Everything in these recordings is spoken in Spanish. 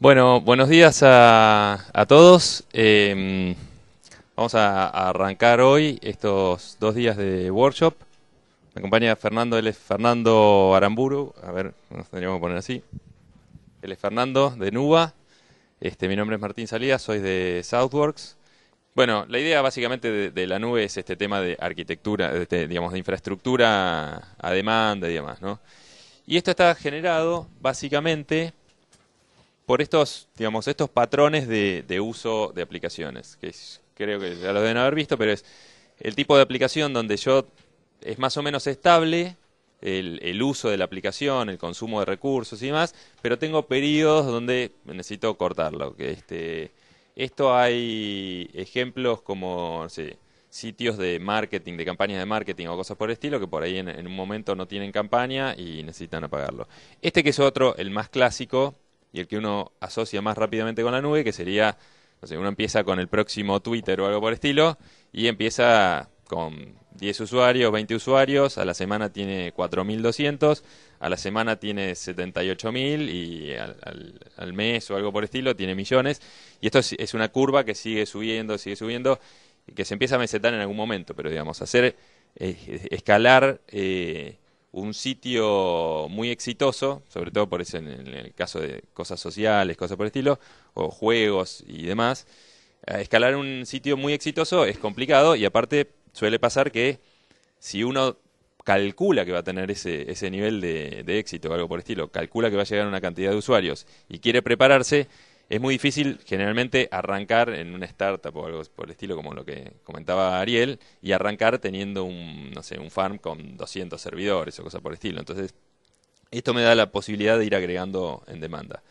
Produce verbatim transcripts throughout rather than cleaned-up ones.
Bueno, buenos días a, a todos. Eh, vamos a, a arrancar hoy estos dos días de workshop. Me acompaña Fernando, él es Fernando Aramburu. A ver, nos tendríamos que poner así. Él es Fernando de Nuba. Este, mi nombre es Martín Salía, soy de Southworks. Bueno, la idea básicamente de, de la nube es este tema de arquitectura, de, de, digamos, de infraestructura a demanda y demás, ¿no? Y esto está generado básicamente por estos, digamos, estos patrones de, de uso de aplicaciones, que es- creo que ya lo deben haber visto, pero es el tipo de aplicación donde yo es más o menos estable el, el uso de la aplicación, el consumo de recursos y demás, pero tengo periodos donde necesito cortarlo. Que este, esto hay ejemplos como, no sé, sitios de marketing, de campañas de marketing o cosas por el estilo, que por ahí en, en un momento no tienen campaña y necesitan apagarlo. Este que es otro, el más clásico, y el que uno asocia más rápidamente con la nube, que sería, no sé, uno empieza con el próximo Twitter o algo por el estilo, y empieza con diez usuarios, veinte usuarios, a la semana tiene cuatro mil doscientos, a la semana tiene setenta y ocho mil y al, al- al mes o algo por el estilo tiene millones. Y esto es, es una curva que sigue subiendo, sigue subiendo, y que se empieza a mesetar en algún momento, pero digamos, hacer, eh, escalar... eh, un sitio muy exitoso, sobre todo por eso en el, en el caso de cosas sociales, cosas por el estilo, o juegos y demás, eh, escalar un sitio muy exitoso es complicado y aparte suele pasar que si uno calcula que va a tener ese, ese nivel de, de éxito o algo por el estilo, calcula que va a llegar a una cantidad de usuarios y quiere prepararse, es muy difícil generalmente arrancar en una startup o algo por el estilo, como lo que comentaba Ariel, y arrancar teniendo un, no sé, un farm con doscientos servidores o cosas por el estilo. Entonces, esto me da la posibilidad de ir agregando en demanda.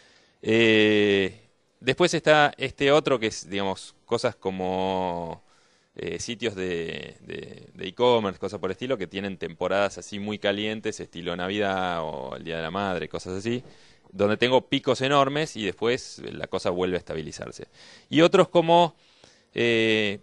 Eh, Después está este otro que es, digamos, cosas como eh, sitios de de- de e-commerce, cosas por el estilo, que tienen temporadas así muy calientes, estilo Navidad o el Día de la Madre, cosas así, donde tengo picos enormes y después la cosa vuelve a estabilizarse. Y otros como, eh,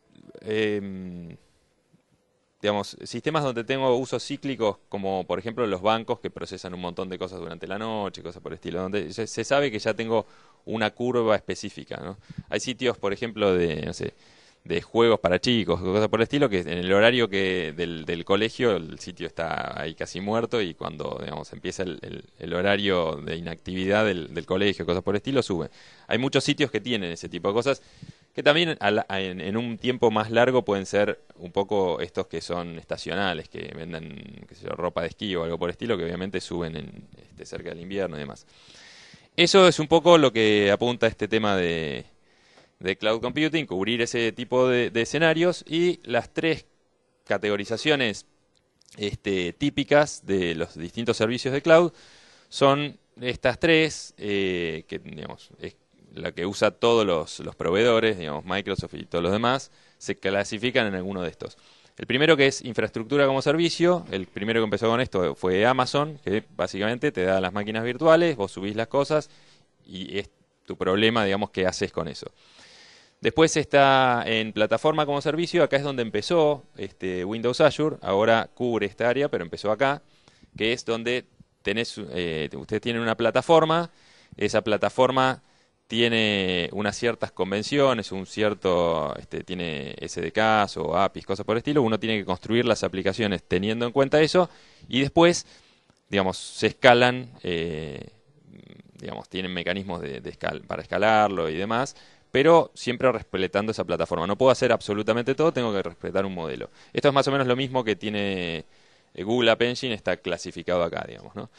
em, digamos, sistemas donde tengo usos cíclicos, como por ejemplo los bancos que procesan un montón de cosas durante la noche, cosas por el estilo, donde se, se sabe que ya tengo una curva específica, ¿no? Hay sitios, por ejemplo, de, no sé, de juegos para chicos, cosas por el estilo, que en el horario que del, del colegio el sitio está ahí casi muerto y cuando, digamos, empieza el, el- el horario de inactividad del, del colegio, cosas por el estilo, sube. Hay muchos sitios que tienen ese tipo de cosas que también a la- a- en, en un tiempo más largo pueden ser un poco estos que son estacionales, que venden, qué sé yo, ropa de esquí o algo por el estilo, que obviamente suben en, este, cerca del invierno y demás. Eso es un poco lo que apunta este tema de, de cloud computing, cubrir ese tipo de, de escenarios y las tres categorizaciones este, típicas de los distintos servicios de cloud son estas tres, eh, que digamos, es la que usa todos los, los proveedores, digamos, Microsoft y todos los demás, se clasifican en alguno de estos. El primero que es infraestructura como servicio, el primero que empezó con esto fue Amazon, que básicamente te da las máquinas virtuales, vos subís las cosas y es tu problema, digamos, qué haces con eso. Después está en plataforma como servicio, acá es donde empezó este, Windows Azure, ahora cubre esta área, pero empezó acá, que es donde tenés, eh, ustedes tienen una plataforma, esa plataforma tiene unas ciertas convenciones, un cierto, este, tiene S D Ks o A P Is, cosas por el estilo, uno tiene que construir las aplicaciones teniendo en cuenta eso, y después, digamos, se escalan, eh, digamos, tienen mecanismos de, de escal- para escalarlo y demás, pero siempre respetando esa plataforma. No puedo hacer absolutamente todo, tengo que respetar un modelo. Esto es más o menos lo mismo que tiene eh, Google App Engine, está clasificado acá, digamos, ¿no?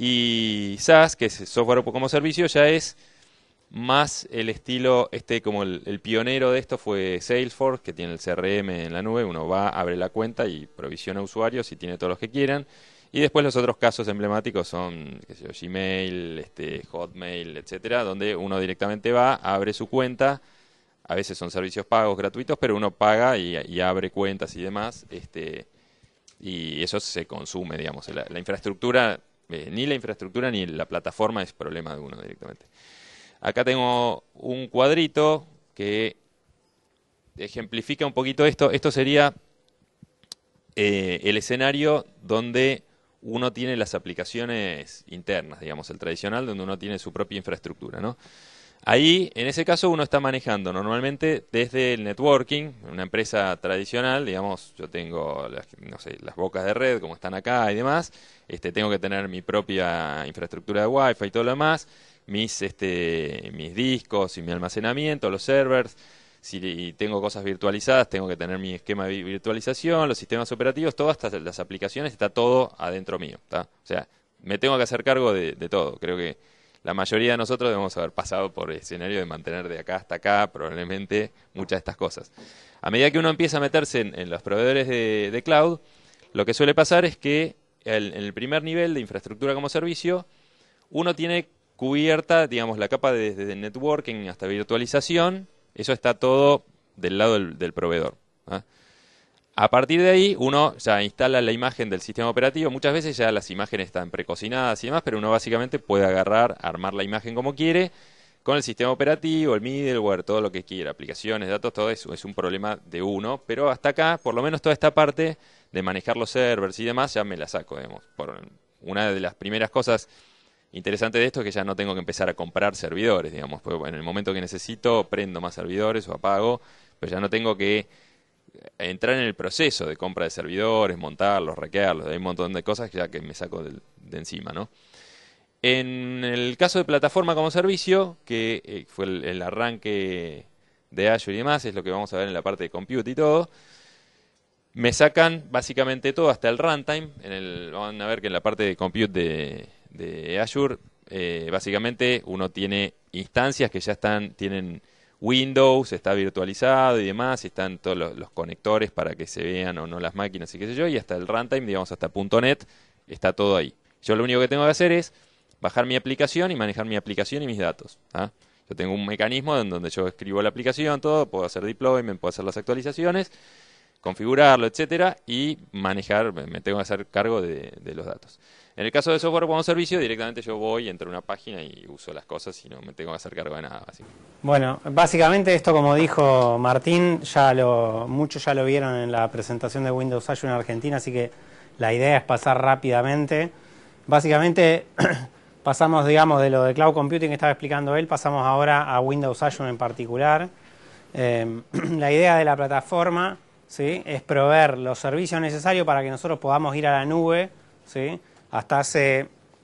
Y SaaS, que es software como servicio, ya es más el estilo, este como el, el pionero de esto fue Salesforce, que tiene el C R M en la nube, uno va, abre la cuenta y provisiona usuarios y tiene todos los que quieran. Y después los otros casos emblemáticos son, qué sé yo, Gmail, este, Hotmail, etcétera, donde uno directamente va, abre su cuenta, a veces son servicios pagos gratuitos, pero uno paga y, y abre cuentas y demás, este, y eso se consume, digamos. La, la infraestructura, eh, ni la infraestructura ni la plataforma es problema de uno directamente. Acá tengo un cuadrito que ejemplifica un poquito esto. Esto sería eh, el escenario donde uno tiene las aplicaciones internas, digamos, el tradicional, donde uno tiene su propia infraestructura, ¿no? Ahí, en ese caso, uno está manejando normalmente desde el networking, una empresa tradicional, digamos, yo tengo las, no sé, las bocas de red, como están acá y demás, este, tengo que tener mi propia infraestructura de Wi-Fi y todo lo demás, mis, este, mis discos y mi almacenamiento, los servers. Si tengo cosas virtualizadas, tengo que tener mi esquema de virtualización, los sistemas operativos, todas estas, las aplicaciones, está todo adentro mío, ¿tá? O sea, me tengo que hacer cargo de, de todo. Creo que la mayoría de nosotros debemos haber pasado por el escenario de mantener de acá hasta acá, probablemente, muchas de estas cosas. A medida que uno empieza a meterse en, en los proveedores de, de cloud, lo que suele pasar es que el, en el primer nivel de infraestructura como servicio, uno tiene cubierta, digamos, la capa de, desde networking hasta virtualización. Eso está todo del lado del, del proveedor, ¿ah? A partir de ahí, uno ya instala la imagen del sistema operativo. Muchas veces ya las imágenes están precocinadas y demás, pero uno básicamente puede agarrar, armar la imagen como quiere, con el sistema operativo, el middleware, todo lo que quiera, aplicaciones, datos, todo eso es un problema de uno. Pero hasta acá, por lo menos toda esta parte de manejar los servers y demás, ya me la saco, digamos. Por una de las primeras cosas interesante de esto es que ya no tengo que empezar a comprar servidores, digamos, pues en el momento que necesito prendo más servidores o apago, pero ya no tengo que entrar en el proceso de compra de servidores, montarlos, hackearlos, hay un montón de cosas que ya que me saco de, de encima, ¿no? En el caso de plataforma como servicio, que eh, fue el, el arranque de Azure y demás, es lo que vamos a ver en la parte de compute y todo, me sacan básicamente todo hasta el runtime. En el, van a ver que en la parte de compute de de Azure, eh, básicamente uno tiene instancias que ya están, tienen Windows, está virtualizado y demás, están todos los, los conectores para que se vean o no las máquinas y qué sé yo, y hasta el runtime, digamos hasta .net, está todo ahí. Yo lo único que tengo que hacer es bajar mi aplicación y manejar mi aplicación y mis datos, ¿ah? Yo tengo un mecanismo en donde yo escribo la aplicación, todo, puedo hacer deployment, puedo hacer las actualizaciones, configurarlo, etcétera, y manejar, me tengo que hacer cargo de, de los datos. En el caso de software como servicio, directamente yo voy, entro a una página y uso las cosas y no me tengo que hacer cargo de nada, básicamente. Bueno, básicamente esto, como dijo Martín, ya lo, muchos ya lo vieron en la presentación de Windows Azure en Argentina, así que la idea es pasar rápidamente. Básicamente pasamos, digamos, de lo de Cloud Computing que estaba explicando él, pasamos ahora a Windows Azure en particular. Eh, la idea de la plataforma, ¿sí?, es proveer los servicios necesarios para que nosotros podamos ir a la nube, ¿sí? Hasta hace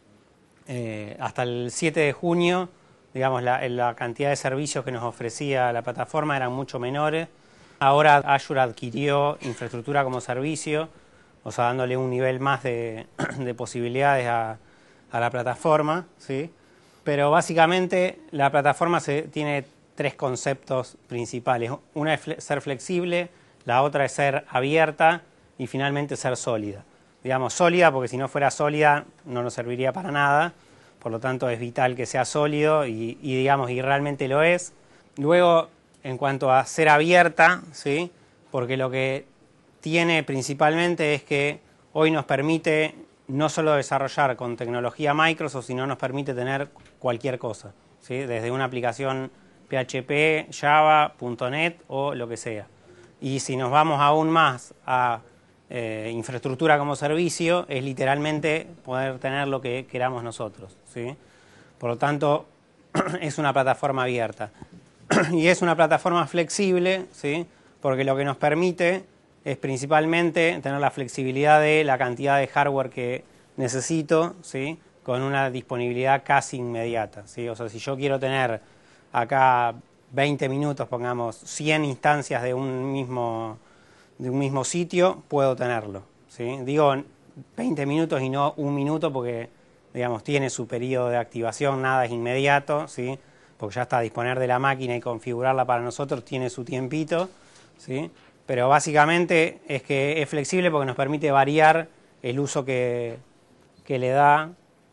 eh, hasta el siete de junio, digamos, la, la cantidad de servicios que nos ofrecía la plataforma eran mucho menores. Ahora Azure adquirió infraestructura como servicio, o sea, dándole un nivel más de, de posibilidades a, a la plataforma, ¿sí? Pero básicamente la plataforma se, tiene tres conceptos principales. Una es fle- ser flexible, la otra es ser abierta y finalmente ser sólida. Digamos, sólida porque si no fuera sólida no nos serviría para nada, por lo tanto es vital que sea sólido y, y digamos, y realmente lo es. Luego, en cuanto a ser abierta, ¿sí?, porque lo que tiene principalmente es que hoy nos permite no solo desarrollar con tecnología Microsoft, sino nos permite tener cualquier cosa, ¿sí?, desde una aplicación P H P, Java, .net o lo que sea. Y si nos vamos aún más a eh, infraestructura como servicio, es literalmente poder tener lo que queramos nosotros, ¿sí? Por lo tanto, es una plataforma abierta. Y es una plataforma flexible, ¿sí?, porque lo que nos permite es principalmente tener la flexibilidad de la cantidad de hardware que necesito, ¿sí?, con una disponibilidad casi inmediata, ¿sí? O sea, si yo quiero tener acá veinte minutos, pongamos cien instancias de un mismo, de un mismo sitio, puedo tenerlo, ¿sí? Digo veinte minutos y no un minuto porque, digamos, tiene su periodo de activación, nada es inmediato, ¿sí?, porque ya está a disponer de la máquina y configurarla para nosotros tiene su tiempito, ¿sí? Pero básicamente es que es flexible porque nos permite variar el uso que, que le da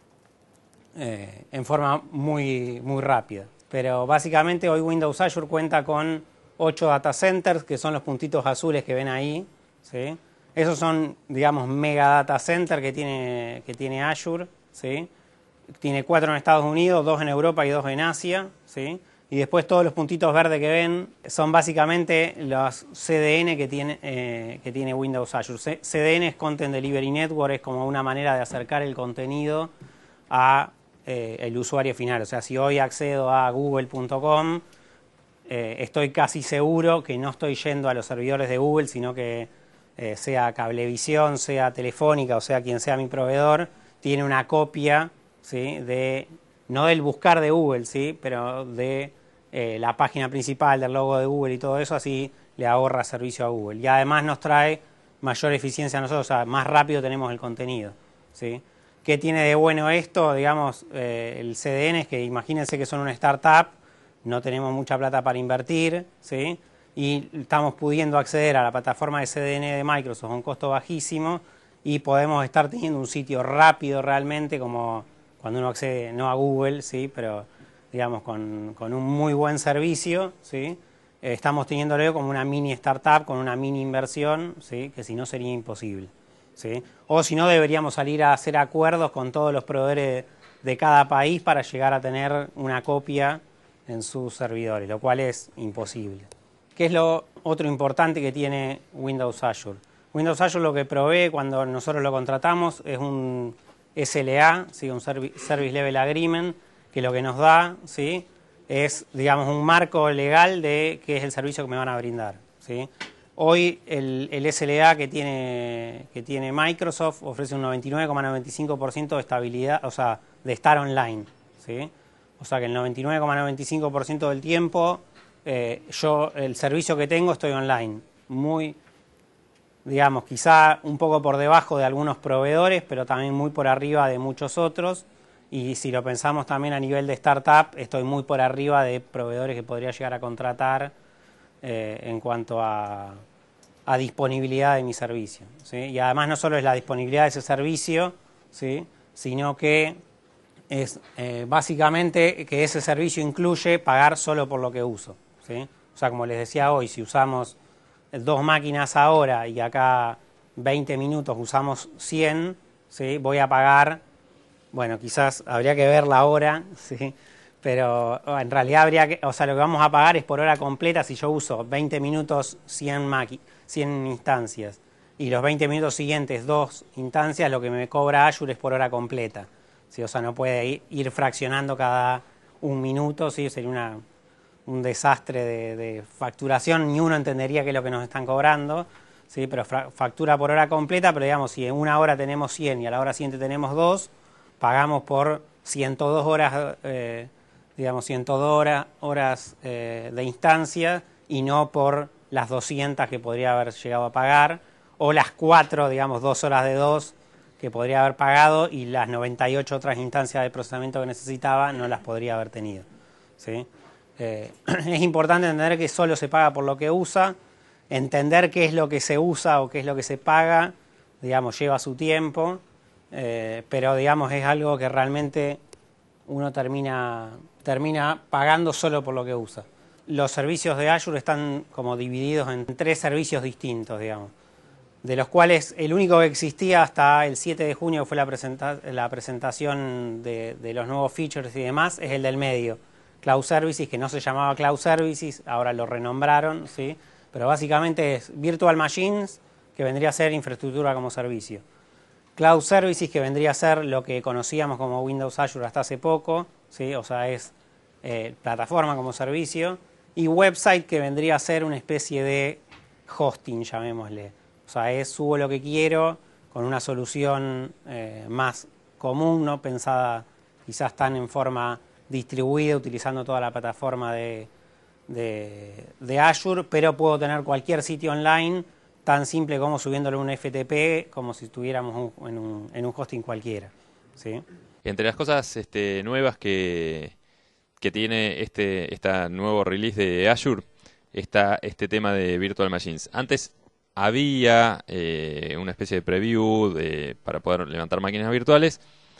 eh, en forma muy, muy rápida. Pero básicamente hoy Windows Azure cuenta con ocho data centers, que son los puntitos azules que ven ahí, ¿sí? Esos son, digamos, mega data center que tiene, que tiene Azure, ¿sí? Tiene cuatro en Estados Unidos, dos en Europa y dos en Asia, ¿sí? Y después todos los puntitos verdes que ven son básicamente los C D N que tiene, eh, que tiene Windows Azure. C D N es Content Delivery Network, es como una manera de acercar el contenido a eh, el usuario final. O sea, si hoy accedo a google punto com, eh, estoy casi seguro que no estoy yendo a los servidores de Google, sino que eh, sea Cablevisión, sea Telefónica, o sea quien sea mi proveedor, tiene una copia, ¿sí?, de, no del buscar de Google, ¿sí?, pero de Eh, la página principal, del logo de Google y todo eso, así le ahorra servicio a Google. Y además nos trae mayor eficiencia a nosotros, o sea, más rápido tenemos el contenido, ¿sí? ¿Qué tiene de bueno esto? Digamos, eh, el C D N es que imagínense que son una startup, no tenemos mucha plata para invertir, ¿sí?, y estamos pudiendo acceder a la plataforma de C D N de Microsoft a un costo bajísimo y podemos estar teniendo un sitio rápido realmente, como cuando uno accede, no a Google, ¿sí?, pero digamos, con, con un muy buen servicio, ¿sí? Eh, estamos teniéndolo como una mini startup, con una mini inversión, ¿sí?, que si no sería imposible, ¿sí? O si no, deberíamos salir a hacer acuerdos con todos los proveedores de cada país para llegar a tener una copia en sus servidores, lo cual es imposible. ¿Qué es lo otro importante que tiene Windows Azure? Windows Azure lo que provee cuando nosotros lo contratamos es un S L A, ¿sí?, un Service Level Agreement, que lo que nos da, ¿sí?, es, digamos, un marco legal de qué es el servicio que me van a brindar, ¿sí? Hoy el, el S L A que tiene, que tiene Microsoft ofrece un noventa y nueve coma noventa y cinco por ciento de estabilidad, o sea, de estar online, ¿sí? O sea que el noventa y nueve coma noventa y cinco por ciento del tiempo, eh, yo, el servicio que tengo, estoy online. Muy, digamos, quizá un poco por debajo de algunos proveedores, pero también muy por arriba de muchos otros. Y si lo pensamos también a nivel de startup, estoy muy por arriba de proveedores que podría llegar a contratar eh, en cuanto a, a disponibilidad de mi servicio, ¿sí? Y además no solo es la disponibilidad de ese servicio, ¿sí?, sino que es eh, básicamente que ese servicio incluye pagar solo por lo que uso, ¿sí? O sea, como les decía hoy, si usamos dos máquinas ahora y acá veinte minutos usamos cien, ¿sí?, voy a pagar... Bueno, quizás habría que ver la hora, ¿sí?, pero en realidad habría que, o sea, lo que vamos a pagar es por hora completa. Si yo uso veinte minutos, cien, cien instancias, y los veinte minutos siguientes, dos instancias, lo que me cobra Azure es por hora completa, ¿sí? O sea, no puede ir, ir fraccionando cada un minuto, ¿sí?, sería una, un desastre de, de facturación, ni uno entendería qué es lo que nos están cobrando, ¿sí?, pero factura por hora completa, pero digamos, si en una hora tenemos cien y a la hora siguiente tenemos dos, pagamos por ciento dos horas, eh, digamos, ciento dos horas, horas eh, de instancia y no por las doscientas que podría haber llegado a pagar, o las cuatro, digamos, dos horas de dos que podría haber pagado y las noventa y ocho otras instancias de procesamiento que necesitaba no las podría haber tenido, ¿sí? Eh, es importante entender que solo se paga por lo que usa, entender qué es lo que se usa o qué es lo que se paga, digamos, lleva su tiempo. Eh, pero digamos es algo que realmente uno termina, termina pagando solo por lo que usa. Los servicios de Azure están como divididos en tres servicios distintos, digamos, de los cuales el único que existía hasta el siete de junio, que fue la, presenta la presentación de, de los nuevos features y demás, es el del medio, Cloud Services, que no se llamaba Cloud Services, ahora lo renombraron, ¿sí?, pero básicamente es Virtual Machines, que vendría a ser infraestructura como servicio. Cloud Services, que vendría a ser lo que conocíamos como Windows Azure hasta hace poco, ¿sí?, o sea, es eh, plataforma como servicio, y Website, que vendría a ser una especie de hosting, llamémosle. O sea, es subo lo que quiero con una solución eh, más común, no pensada quizás tan en forma distribuida, utilizando toda la plataforma de, de, de Azure, pero puedo tener cualquier sitio online tan simple como subiéndole un F T P, como si estuviéramos un, en, un, en un hosting cualquiera, ¿sí? Entre las cosas este, nuevas que, que tiene este esta nuevo release de Azure está este tema de Virtual Machines. Antes había eh, una especie de preview de, para poder levantar máquinas virtuales,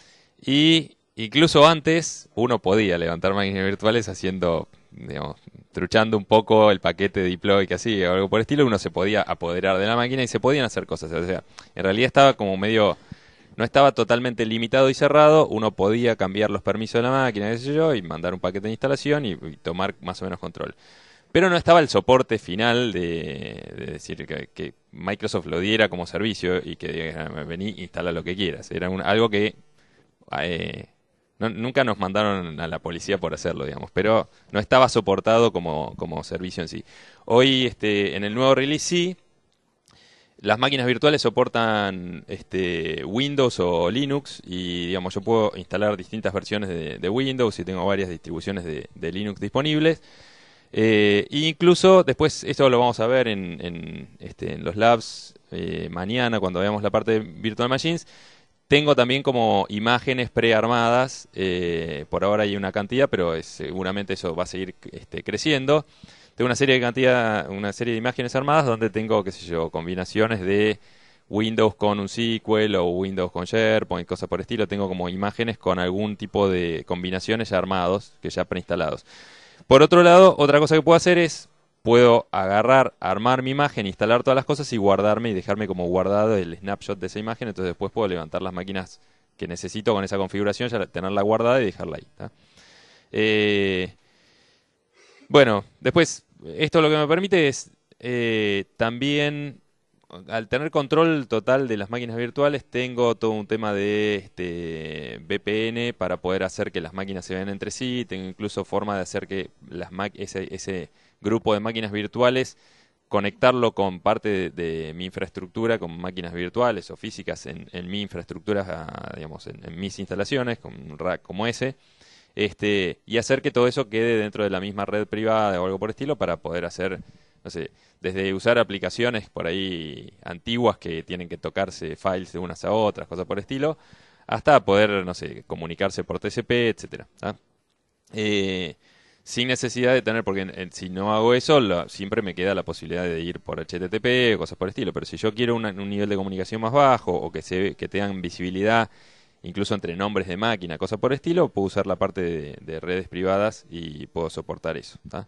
y incluso antes uno podía levantar máquinas virtuales haciendo, digamos, truchando un poco el paquete de deploy que hacía o algo por el estilo. Uno se podía apoderar de la máquina y se podían hacer cosas. O sea, en realidad estaba como medio no estaba totalmente limitado y cerrado, uno podía cambiar los permisos de la máquina, qué sé yo, y mandar un paquete de instalación y, y tomar más o menos control. Pero no estaba el soporte final de, de decir que, que Microsoft lo diera como servicio y que diga, vení, instala lo que quieras. Era un, algo que eh, no, nunca nos mandaron a la policía por hacerlo, digamos, pero no estaba soportado como, como servicio en sí. Hoy, este, en el nuevo release sí, las máquinas virtuales soportan este, Windows o Linux y digamos yo puedo instalar distintas versiones de, de Windows y tengo varias distribuciones de, de Linux disponibles. Eh, e incluso después, esto lo vamos a ver en, en, este, en los labs eh, mañana cuando veamos la parte de Virtual Machines. Tengo también como imágenes prearmadas, eh, por ahora hay una cantidad, pero es, seguramente eso va a seguir este, creciendo. Tengo una serie de cantidad, una serie de imágenes armadas donde tengo, qué sé yo, combinaciones de Windows con un S Q L o Windows con SharePoint, cosas por el estilo. Tengo como imágenes con algún tipo de combinaciones ya armados, que ya preinstalados. Por otro lado, otra cosa que puedo hacer es, puedo agarrar, armar mi imagen, instalar todas las cosas y guardarme y dejarme como guardado el snapshot de esa imagen. Entonces después puedo levantar las máquinas que necesito con esa configuración, ya tenerla guardada y dejarla ahí. ¿Tá? Eh, bueno, después, esto lo que me permite es eh, también, al tener control total de las máquinas virtuales, tengo todo un tema de este, V P N para poder hacer que las máquinas se vean entre sí. Tengo incluso forma de hacer que las ese, ese grupo de máquinas virtuales, conectarlo con parte de, de mi infraestructura, con máquinas virtuales o físicas en, en mi infraestructura, a, digamos, en, en mis instalaciones, con un rack como ese. Este, y hacer que todo eso quede dentro de la misma red privada o algo por el estilo para poder hacer, no sé, desde usar aplicaciones por ahí antiguas que tienen que tocarse files de unas a otras, cosas por el estilo, hasta poder, no sé, comunicarse por T C P, etcétera. ¿Tá? Eh, sin necesidad de tener, porque en, en, si no hago eso, lo, siempre me queda la posibilidad de ir por H T T P o cosas por el estilo. Pero si yo quiero una, un nivel de comunicación más bajo o que, se, que tengan visibilidad incluso entre nombres de máquina, cosas por el estilo, puedo usar la parte de, de redes privadas y puedo soportar eso. ¿Tá?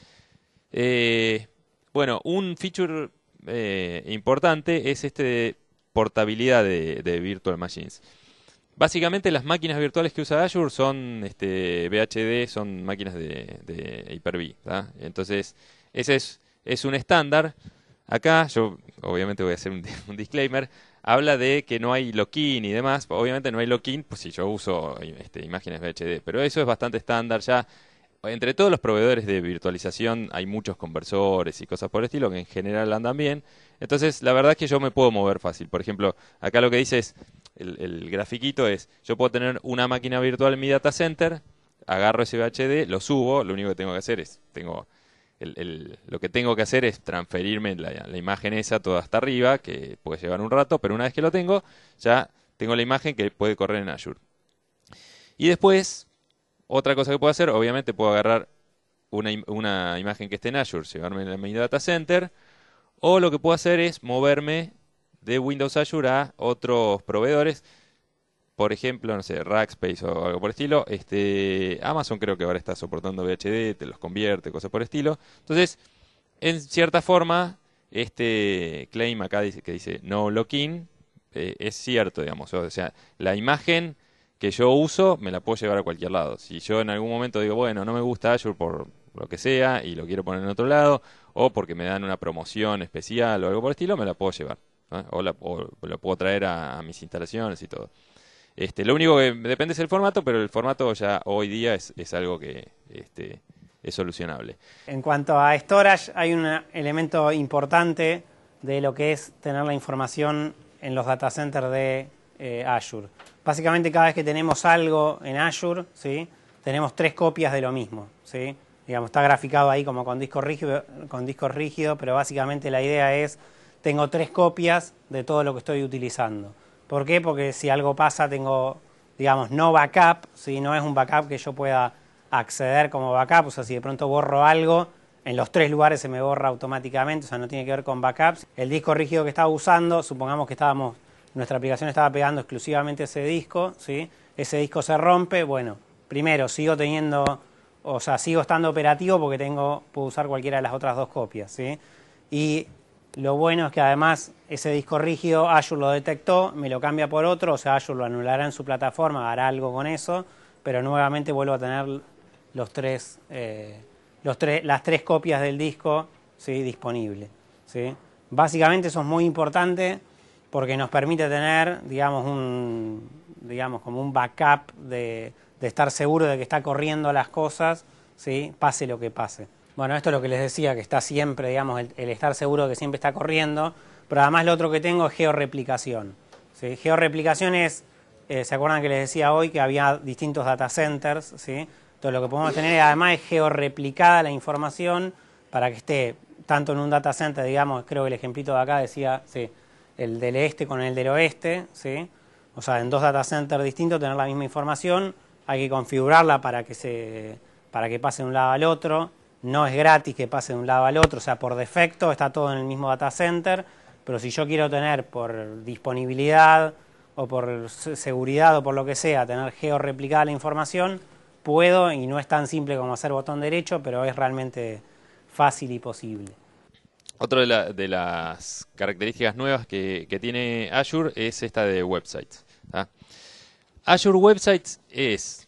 Eh, bueno, un feature eh, importante es este de portabilidad de, de Virtual Machines. Básicamente las máquinas virtuales que usa Azure son este, V H D, son máquinas de, de Hyper-V. ¿Tá? Entonces, ese es, es un estándar. Acá, yo obviamente voy a hacer un, un disclaimer, habla de que no hay lock-in y demás. Obviamente no hay lock-in, pues si yo uso este, imágenes V H D, pero eso es bastante estándar ya. Entre todos los proveedores de virtualización hay muchos conversores y cosas por el estilo que en general andan bien. Entonces, la verdad es que yo me puedo mover fácil. Por ejemplo, acá lo que dice es, el, el grafiquito es, yo puedo tener una máquina virtual en mi data center, agarro ese V H D, lo subo, lo único que tengo que hacer es, tengo el, el, lo que tengo que hacer es transferirme la, la imagen esa toda hasta arriba, que puede llevar un rato, pero una vez que lo tengo, ya tengo la imagen que puede correr en Azure. Y después, otra cosa que puedo hacer, obviamente puedo agarrar una, una imagen que esté en Azure, llevarme a mi data center, o lo que puedo hacer es moverme de Windows Azure a otros proveedores, por ejemplo, no sé, Rackspace o algo por el estilo. Este, Amazon creo que ahora está soportando V H D, te los convierte, cosas por el estilo. Entonces, en cierta forma, este claim acá dice, que dice no lock-in, eh, es cierto, digamos. O sea, la imagen que yo uso me la puedo llevar a cualquier lado. Si yo en algún momento digo, bueno, no me gusta Azure por lo que sea y lo quiero poner en otro lado, o porque me dan una promoción especial o algo por el estilo, me la puedo llevar. ¿No? O, la, o lo puedo traer a, a mis instalaciones y todo. Este, lo único que depende es el formato, pero el formato ya hoy día es, es algo que este, es solucionable. En cuanto a storage, hay un elemento importante de lo que es tener la información en los data centers de eh, Azure. Básicamente cada vez que tenemos algo en Azure, ¿sí? Tenemos tres copias de lo mismo, ¿sí? Digamos, está graficado ahí como con disco rígido, con disco rígido, pero básicamente la idea es, tengo tres copias de todo lo que estoy utilizando. ¿Por qué? Porque si algo pasa tengo, digamos, no backup, ¿sí? No es un backup que yo pueda acceder como backup, o sea, si de pronto borro algo, en los tres lugares se me borra automáticamente, o sea, no tiene que ver con backups. El disco rígido que estaba usando, supongamos que estábamos, nuestra aplicación estaba pegando exclusivamente ese disco, ¿sí? Ese disco se rompe, bueno, primero sigo teniendo, o sea, sigo estando operativo porque tengo, puedo usar cualquiera de las otras dos copias, ¿sí? Y Lo bueno es que además ese disco rígido Azure lo detectó, me lo cambia por otro, o sea, Azure lo anulará en su plataforma, hará algo con eso, pero nuevamente vuelvo a tener los tres, eh, los tres, las tres copias del disco, ¿sí?, disponibles, ¿sí? Básicamente eso es muy importante porque nos permite tener, digamos, un, digamos, como un backup de, de estar seguro de que está corriendo las cosas, ¿sí?, pase lo que pase. Bueno, esto es lo que les decía, que está siempre, digamos, el, el estar seguro de que siempre está corriendo, pero además lo otro que tengo es georreplicación, ¿sí? Georreplicación es, eh, ¿se acuerdan que les decía hoy que había distintos data centers, ¿sí? Entonces lo que podemos tener además es georreplicada la información para que esté tanto en un data center, digamos, creo que el ejemplito de acá decía, sí, el del este con el del oeste, ¿sí? O sea, en dos data centers distintos tener la misma información, hay que configurarla para que, se, para que pase de un lado al otro. No es gratis que pase de un lado al otro, o sea, por defecto está todo en el mismo data center, pero si yo quiero tener por disponibilidad o por seguridad o por lo que sea, tener georreplicada la información, puedo, y no es tan simple como hacer botón derecho, pero es realmente fácil y posible. Otra de, la, de las características nuevas que, que tiene Azure es esta de websites. ¿tá? Azure Websites es,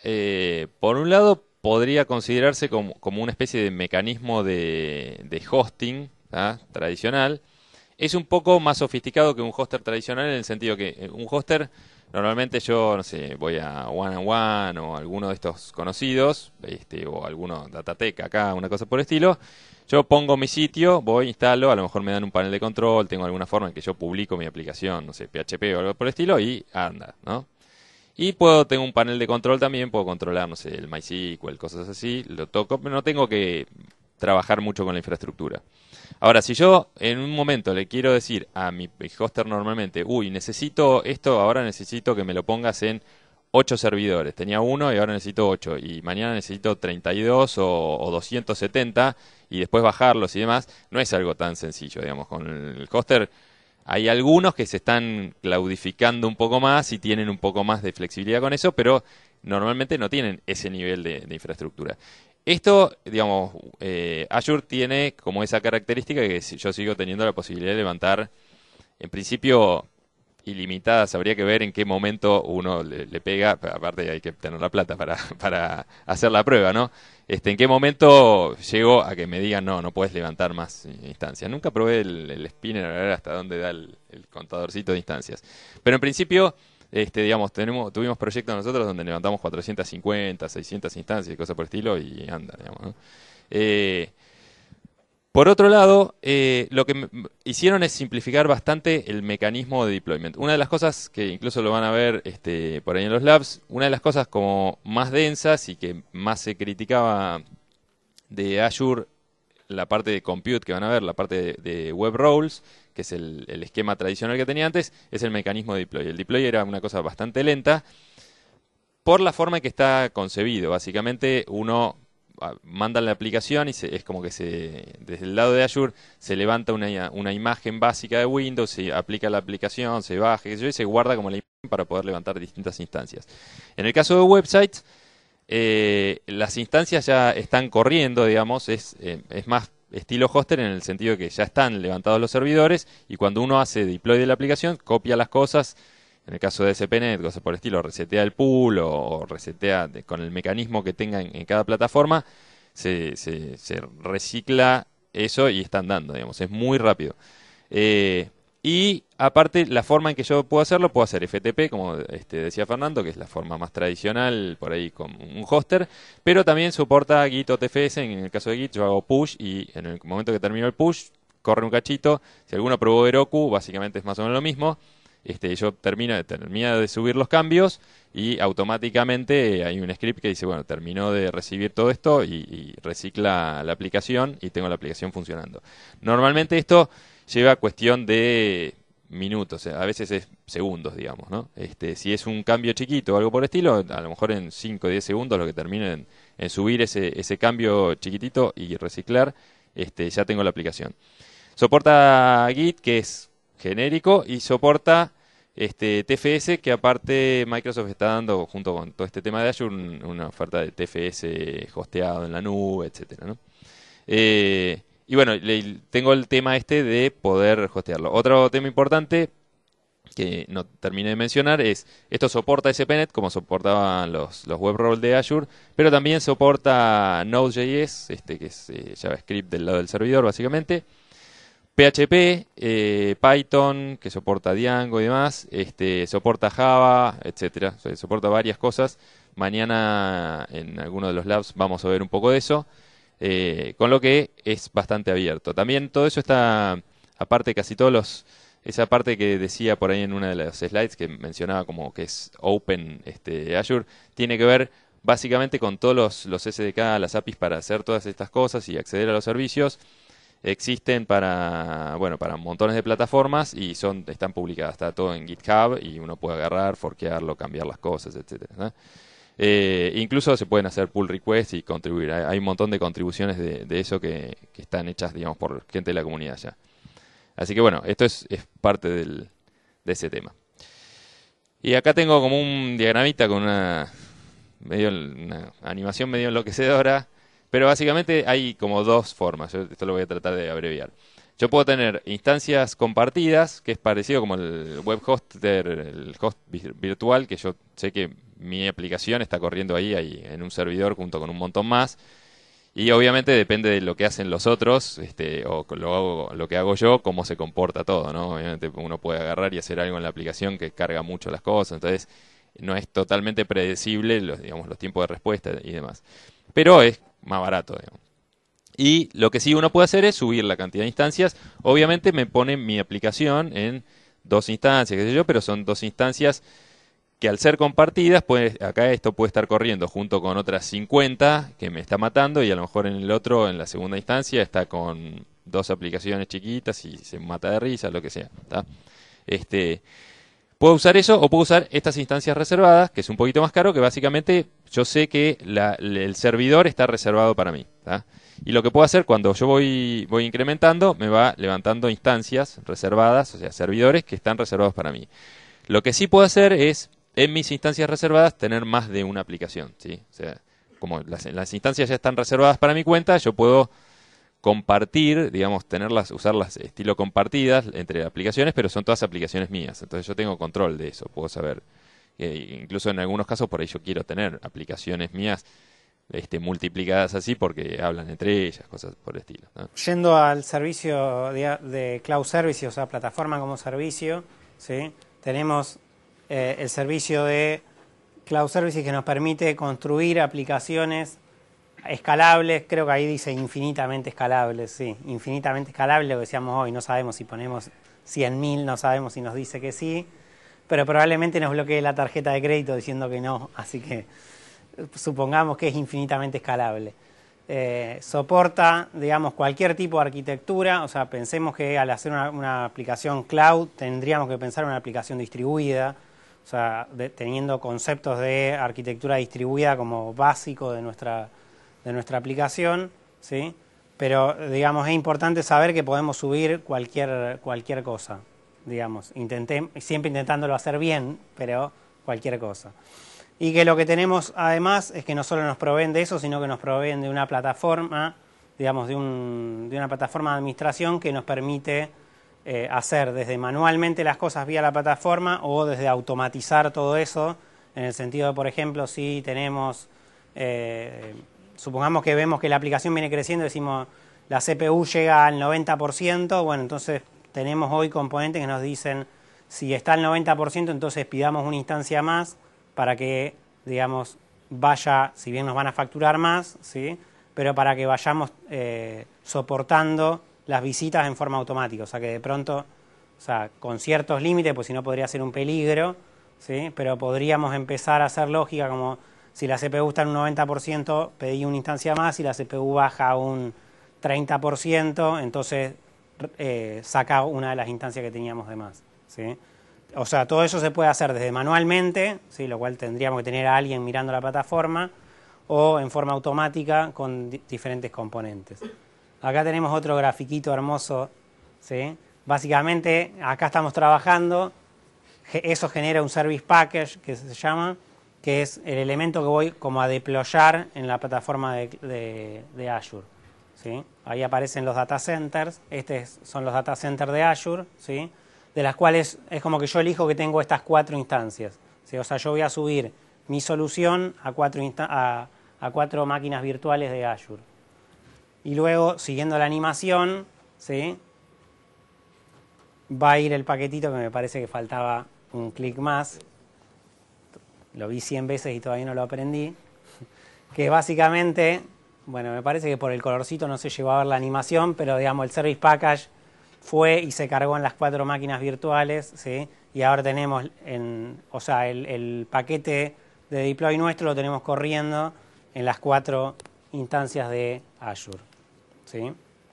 eh, por un lado, podría considerarse como, como una especie de mecanismo de, de hosting, ¿tá?, tradicional. Es un poco más sofisticado que un hoster tradicional en el sentido que un hoster, normalmente yo, no sé, voy a One and One o alguno de estos conocidos, este, o alguno Datatec acá, una cosa por el estilo. Yo pongo mi sitio, voy, instalo, a lo mejor me dan un panel de control, tengo alguna forma en que yo publico mi aplicación, no sé, P H P o algo por el estilo, y anda, ¿no? Y puedo, tengo un panel de control también, puedo controlar, no sé, el MySQL, cosas así, lo toco, pero no tengo que trabajar mucho con la infraestructura. Ahora, si yo en un momento le quiero decir a mi hoster normalmente, uy, necesito esto, ahora necesito que me lo pongas en ocho servidores. Tenía uno y ahora necesito ocho. Y mañana necesito treinta y dos o, o doscientos setenta y después bajarlos y demás. No es algo tan sencillo, digamos. Con el hoster hay algunos que se están claudificando un poco más y tienen un poco más de flexibilidad con eso, pero normalmente no tienen ese nivel de, de infraestructura. Esto, digamos, eh, Azure tiene como esa característica que yo sigo teniendo la posibilidad de levantar, en principio, ilimitadas. Habría que ver en qué momento uno le, le pega, aparte hay que tener la plata para, para hacer la prueba, ¿no? Este, ¿En qué momento llego a que me digan, no, no puedes levantar más instancias? Nunca probé el, el spinner a ver hasta dónde da el, el contadorcito de instancias. Pero en principio... Este, digamos, tenemos, tuvimos proyectos nosotros donde levantamos cuatrocientas cincuenta, seiscientas instancias y cosas por el estilo y anda, digamos, ¿no? Eh, por otro lado, eh, lo que m- hicieron es simplificar bastante el mecanismo de deployment. Una de las cosas que incluso lo van a ver este, por ahí en los labs, una de las cosas como más densas y que más se criticaba de Azure, la parte de compute que van a ver, la parte de, de web roles, que es el, el esquema tradicional que tenía antes, es el mecanismo de deploy. El deploy era una cosa bastante lenta por la forma en que está concebido. Básicamente uno ah, manda la aplicación y se, es como que se desde el lado de Azure se levanta una, una imagen básica de Windows, se aplica la aplicación, se baja, qué sé yo, y se guarda como la imagen para poder levantar distintas instancias. En el caso de websites, eh, las instancias ya están corriendo, digamos, es, eh, es más estilo hoster en el sentido de que ya están levantados los servidores y cuando uno hace deploy de la aplicación, copia las cosas, en el caso de S P Net, cosas por el estilo, resetea el pool o, o resetea de, con el mecanismo que tenga en, en cada plataforma, se, se, se recicla eso y está andando, digamos, es muy rápido. Eh, y aparte, la forma en que yo puedo hacerlo, puedo hacer F T P, como este, decía Fernando, que es la forma más tradicional, por ahí con un hoster, pero también soporta Git o T F S. En el caso de Git yo hago push y en el momento que termino el push, corre un cachito. Si alguno probó Heroku, básicamente es más o menos lo mismo. Este, yo termino, termina de subir los cambios y automáticamente hay un script que dice, bueno, terminó de recibir todo esto y, y recicla la aplicación y tengo la aplicación funcionando. Normalmente esto lleva cuestión de minutos, a veces es segundos, digamos, ¿no? Este, si es un cambio chiquito o algo por el estilo, a lo mejor en cinco o diez segundos lo que termine en, en subir ese, ese cambio chiquitito y reciclar, este, ya tengo la aplicación. Soporta Git, que es genérico, y soporta este, T F S, que aparte Microsoft está dando, junto con todo este tema de Azure, un, una oferta de T F S hosteado en la nube, etcétera, ¿no? Eh, y bueno, le, tengo el tema este de poder hostearlo. Otro tema importante que no terminé de mencionar es, esto soporta S P Net como soportaban los, los web roles de Azure, pero también soporta Node.js, este, que es eh, JavaScript del lado del servidor básicamente, P H P, eh, Python, que soporta Django y demás, este, soporta Java, etcétera, o sea, soporta varias cosas. Mañana en alguno de los labs vamos a ver un poco de eso, eh, con lo que es bastante abierto. También todo eso está, aparte casi todos los, esa parte que decía por ahí en una de las slides que mencionaba como que es Open este, Azure, tiene que ver básicamente con todos los, los S D K, las A P Is para hacer todas estas cosas y acceder a los servicios. Existen para, bueno, para montones de plataformas y son, están publicadas, está todo en GitHub y uno puede agarrar, forkearlo, cambiar las cosas, etcétera, ¿no? Eh, incluso se pueden hacer pull requests y contribuir. Hay, hay un montón de contribuciones de, de eso que, que están hechas, digamos, por gente de la comunidad ya. Así que bueno, esto es, es parte del, de ese tema. Y acá tengo como un diagramita con una, medio, una animación medio enloquecedora. Pero básicamente hay como dos formas, yo esto lo voy a tratar de abreviar. Yo puedo tener instancias compartidas, que es parecido como el web hoster, el host virtual, que yo sé que mi aplicación está corriendo ahí, ahí en un servidor junto con un montón más. Y obviamente depende de lo que hacen los otros, este, o lo, hago, lo que hago yo, cómo se comporta todo, ¿no? Obviamente uno puede agarrar y hacer algo en la aplicación que carga mucho las cosas, entonces no es totalmente predecible los, digamos, los tiempos de respuesta y demás. Pero es más barato, digamos. Y lo que sí uno puede hacer es subir la cantidad de instancias. Obviamente me pone mi aplicación en dos instancias, qué sé yo, pero son dos instancias que al ser compartidas, pues acá esto puede estar corriendo junto con otras cincuenta que me está matando y a lo mejor en el otro, en la segunda instancia, está con dos aplicaciones chiquitas y se mata de risa, lo que sea, ¿tá? Este... Puedo usar eso o puedo usar estas instancias reservadas, que es un poquito más caro, que básicamente yo sé que la, el servidor está reservado para mí, ¿tá? Y lo que puedo hacer cuando yo voy, voy incrementando, me va levantando instancias reservadas, o sea, servidores que están reservados para mí. Lo que sí puedo hacer es, en mis instancias reservadas, tener más de una aplicación, ¿sí? O sea, como las, las instancias ya están reservadas para mi cuenta, yo puedo compartir, digamos, tenerlas, usarlas estilo compartidas entre aplicaciones, pero son todas aplicaciones mías. Entonces yo tengo control de eso, puedo saber. Eh, incluso en algunos casos por ahí yo quiero tener aplicaciones mías este, multiplicadas así porque hablan entre ellas, cosas por el estilo, ¿no? Yendo al servicio de, de Cloud Services, o sea, plataforma como servicio, ¿sí? Tenemos eh, el servicio de Cloud Services que nos permite construir aplicaciones escalables, creo que ahí dice infinitamente escalables, sí, infinitamente escalable, lo que decíamos hoy, no sabemos si ponemos cien mil, no sabemos si nos dice que sí, pero probablemente nos bloquee la tarjeta de crédito diciendo que no, así que supongamos que es infinitamente escalable. Eh, soporta, digamos, cualquier tipo de arquitectura, o sea, pensemos que al hacer una, una aplicación cloud tendríamos que pensar en una aplicación distribuida, o sea, de, teniendo conceptos de arquitectura distribuida como básico de nuestra de nuestra aplicación, ¿sí? Pero, digamos, es importante saber que podemos subir cualquier, cualquier cosa, digamos, Intentem, siempre intentándolo hacer bien, pero cualquier cosa. Y que lo que tenemos además es que no solo nos proveen de eso, sino que nos proveen de una plataforma, digamos, de, un, de una plataforma de administración que nos permite eh, hacer desde manualmente las cosas vía la plataforma o desde automatizar todo eso, en el sentido de, por ejemplo, si tenemos... Eh, supongamos que vemos que la aplicación viene creciendo, decimos la C P U llega al noventa por ciento, bueno, entonces tenemos hoy componentes que nos dicen si está al noventa por ciento, entonces pidamos una instancia más para que, digamos, vaya, si bien nos van a facturar más, ¿sí? Pero para que vayamos eh, soportando las visitas en forma automática, o sea que de pronto, o sea, con ciertos límites, pues si no podría ser un peligro, ¿sí? Pero podríamos empezar a hacer lógica como... Si la C P U está en un noventa por ciento, pedí una instancia más. Si la C P U baja a un treinta por ciento, entonces eh, saca una de las instancias que teníamos de más, ¿sí? O sea, todo eso se puede hacer desde manualmente, ¿sí? Lo cual tendríamos que tener a alguien mirando la plataforma, o en forma automática con di diferentes componentes. Acá tenemos otro grafiquito hermoso, ¿sí? Básicamente, acá estamos trabajando, eso genera un service package que se llama... que es el elemento que voy como a deployar en la plataforma de, de, de Azure, ¿sí? Ahí aparecen los data centers, estos son los data centers de Azure, ¿sí? De las cuales es como que yo elijo que tengo estas cuatro instancias, ¿sí? O sea, yo voy a subir mi solución a cuatro, a, a cuatro máquinas virtuales de Azure. Y luego, siguiendo la animación, ¿sí? Va a ir el paquetito que me parece que faltaba un clic más. Lo vi cien veces y todavía no lo aprendí. Que básicamente, bueno, me parece que por el colorcito no se llegó a ver la animación, pero digamos el Service Package fue y se cargó en las cuatro máquinas virtuales, ¿sí? Y ahora tenemos, en, o sea, el, el paquete de deploy nuestro lo tenemos corriendo en las cuatro instancias de Azure, ¿sí?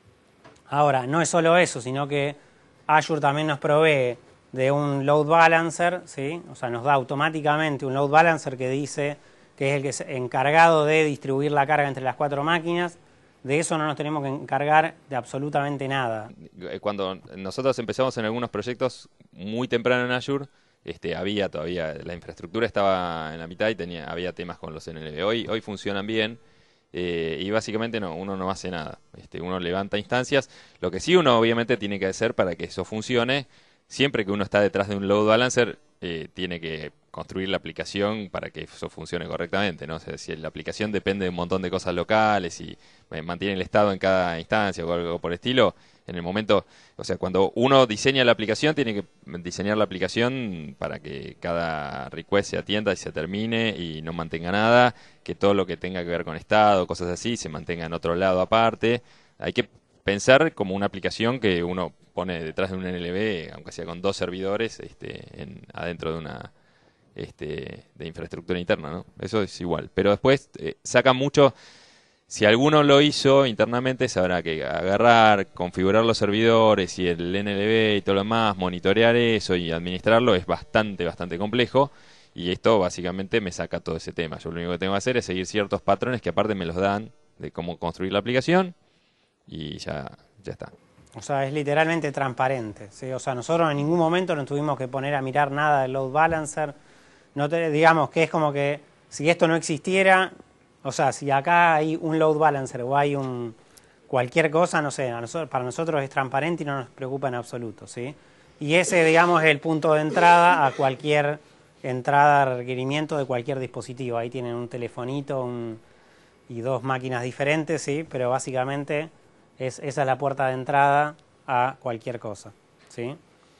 Ahora, no es solo eso, sino que Azure también nos provee de un load balancer, ¿sí? O sea, nos da automáticamente un load balancer que dice que es el que es encargado de distribuir la carga entre las cuatro máquinas. De eso no nos tenemos que encargar de absolutamente nada. Cuando nosotros empezamos en algunos proyectos muy temprano en Azure, este, había todavía, la infraestructura estaba en la mitad y tenía, había temas con los N L B. Hoy, hoy funcionan bien. Eh, y básicamente no, uno no hace nada. Este, uno levanta instancias. Lo que sí uno obviamente tiene que hacer para que eso funcione, siempre que uno está detrás de un load balancer, eh, tiene que construir la aplicación para que eso funcione correctamente, ¿no? O sea, si la aplicación depende de un montón de cosas locales y eh, mantiene el estado en cada instancia o algo por el estilo, en el momento, o sea, cuando uno diseña la aplicación, tiene que diseñar la aplicación para que cada request se atienda y se termine y no mantenga nada, que todo lo que tenga que ver con estado, cosas así, se mantenga en otro lado aparte. Hay que pensar como una aplicación que uno pone detrás de un N L B, aunque sea con dos servidores, este, en, adentro de una este, de infraestructura interna, ¿no? Eso es igual. Pero después eh, saca mucho. Si alguno lo hizo internamente, sabrá que agarrar, configurar los servidores y el N L B y todo lo demás, monitorear eso y administrarlo es bastante, bastante complejo. Y esto básicamente me saca todo ese tema. Yo lo único que tengo que hacer es seguir ciertos patrones que aparte me los dan de cómo construir la aplicación y ya, ya está. O sea, es literalmente transparente, ¿sí? O sea, nosotros en ningún momento nos tuvimos que poner a mirar nada del load balancer. No te, digamos que es como que si esto no existiera, o sea, si acá hay un load balancer o hay un cualquier cosa, no sé, a nosotros, para nosotros es transparente y no nos preocupa en absoluto, ¿sí? Y ese, digamos, es el punto de entrada a cualquier entrada, requerimiento de cualquier dispositivo. Ahí tienen un telefonito un, y dos máquinas diferentes, ¿sí? Pero básicamente es, esa es la puerta de entrada a cualquier cosa, ¿sí?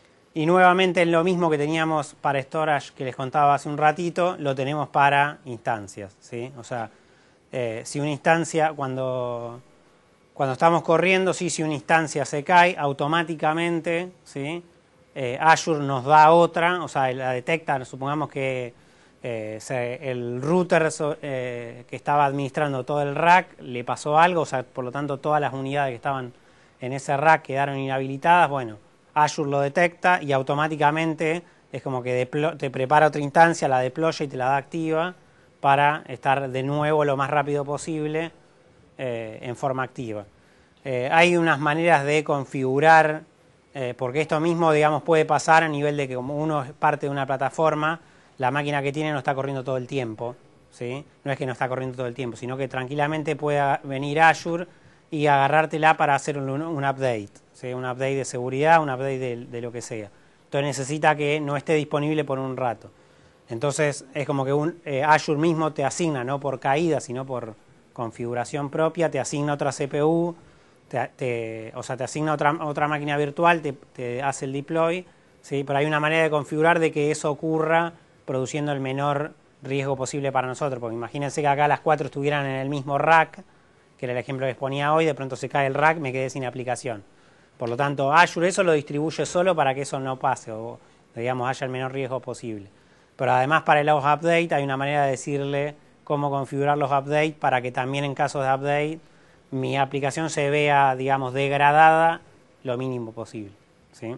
Y nuevamente lo mismo que teníamos para storage que les contaba hace un ratito, lo tenemos para instancias, ¿sí? O sea, eh, si una instancia, cuando, cuando estamos corriendo, sí, si una instancia se cae, automáticamente, ¿sí? Eh, Azure nos da otra, o sea, la detecta, supongamos que eh, se, el router eh, que estaba administrando todo el rack le pasó algo, o sea, por lo tanto todas las unidades que estaban en ese rack quedaron inhabilitadas, bueno, Azure lo detecta y automáticamente es como que te prepara otra instancia, la deploya y te la da activa para estar de nuevo lo más rápido posible eh, en forma activa. Eh, hay unas maneras de configurar, eh, porque esto mismo, digamos, puede pasar a nivel de que como uno es parte de una plataforma, la máquina que tiene no está corriendo todo el tiempo, ¿sí? No es que no está corriendo todo el tiempo, sino que tranquilamente pueda venir Azure y agarrártela para hacer un, un update, ¿sí? Un update de seguridad, un update de, de lo que sea. Entonces necesita que no esté disponible por un rato. Entonces es como que un, eh, Azure mismo te asigna, no por caída, sino por configuración propia, te asigna otra C P U, te, te, o sea, te asigna otra, otra máquina virtual, te, te hace el deploy, ¿sí? Pero hay una manera de configurar de que eso ocurra produciendo el menor riesgo posible para nosotros, porque imagínense que acá las cuatro estuvieran en el mismo rack, que era el ejemplo que exponía hoy, de pronto se cae el rack, me quedé sin aplicación. Por lo tanto, Azure eso lo distribuye solo para que eso no pase, o digamos haya el menor riesgo posible. Pero además para el update hay una manera de decirle cómo configurar los updates para que también en casos de update mi aplicación se vea, digamos, degradada lo mínimo posible, ¿sí?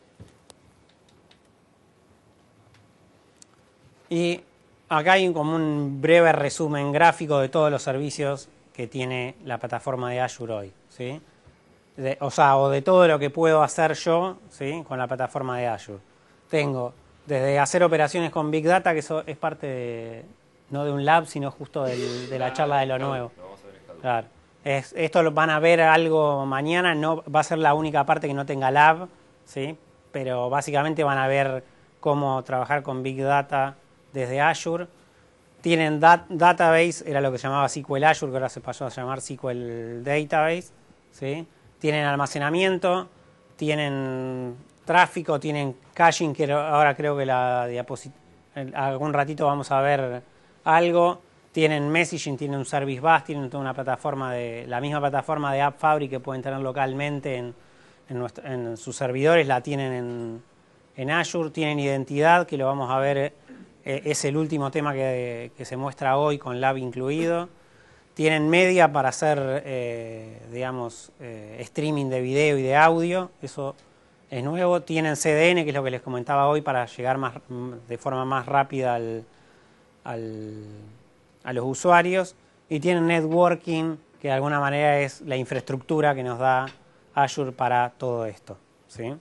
Y acá hay como un breve resumen gráfico de todos los servicios que tiene la plataforma de Azure hoy, ¿sí? De, o sea, o de todo lo que puedo hacer yo, ¿sí? Con la plataforma de Azure. Tengo desde hacer operaciones con Big Data, que eso es parte de, no de un lab, sino justo del, de la charla de lo nuevo. Claro. Es, esto lo van a ver algo mañana, no va a ser la única parte que no tenga lab, ¿sí? Pero básicamente van a ver cómo trabajar con Big Data desde Azure. Tienen dat Database, era lo que se llamaba S Q L Azure, que ahora se pasó a llamar S Q L Database, ¿sí? Tienen almacenamiento, tienen tráfico, tienen caching, que ahora creo que la diapositiva, algún ratito vamos a ver algo. Tienen messaging, tienen un service bus, tienen toda una plataforma de la misma plataforma de App Fabric que pueden tener localmente en, en, nuestro, en sus servidores, la tienen en, en Azure. Tienen identidad, que lo vamos a ver, eh, es el último tema que, que se muestra hoy con Lab incluido. Tienen media para hacer, eh, digamos, eh, streaming de video y de audio, eso es nuevo. Tienen C D N, que es lo que les comentaba hoy, para llegar más, de forma más rápida al, al, a los usuarios. Y tienen networking, que de alguna manera es la infraestructura que nos da Azure para todo esto, ¿sí?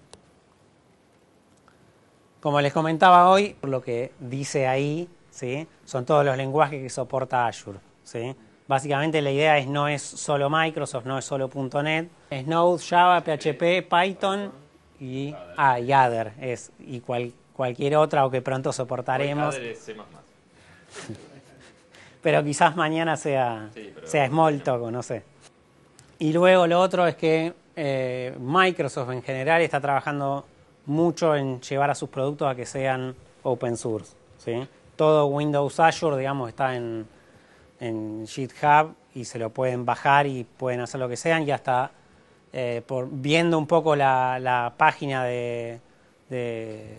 Como les comentaba hoy, por lo que dice ahí, ¿sí? Son todos los lenguajes que soporta Azure, ¿sí? Básicamente la idea es no es solo Microsoft, no es solo punto net, es Node, Java, P H P, Python y, ah, y Other, es, y cual, cualquier otra o que pronto soportaremos. Other es C más más. Pero quizás mañana sea, sí, sea Smalltalk o no sé. Y luego lo otro es que eh, Microsoft en general está trabajando mucho en llevar a sus productos a que sean open source, ¿sí? Todo Windows Azure, digamos, está en, en GitHub y se lo pueden bajar y pueden hacer lo que sean. Ya está eh, por, viendo un poco la, la página de, de,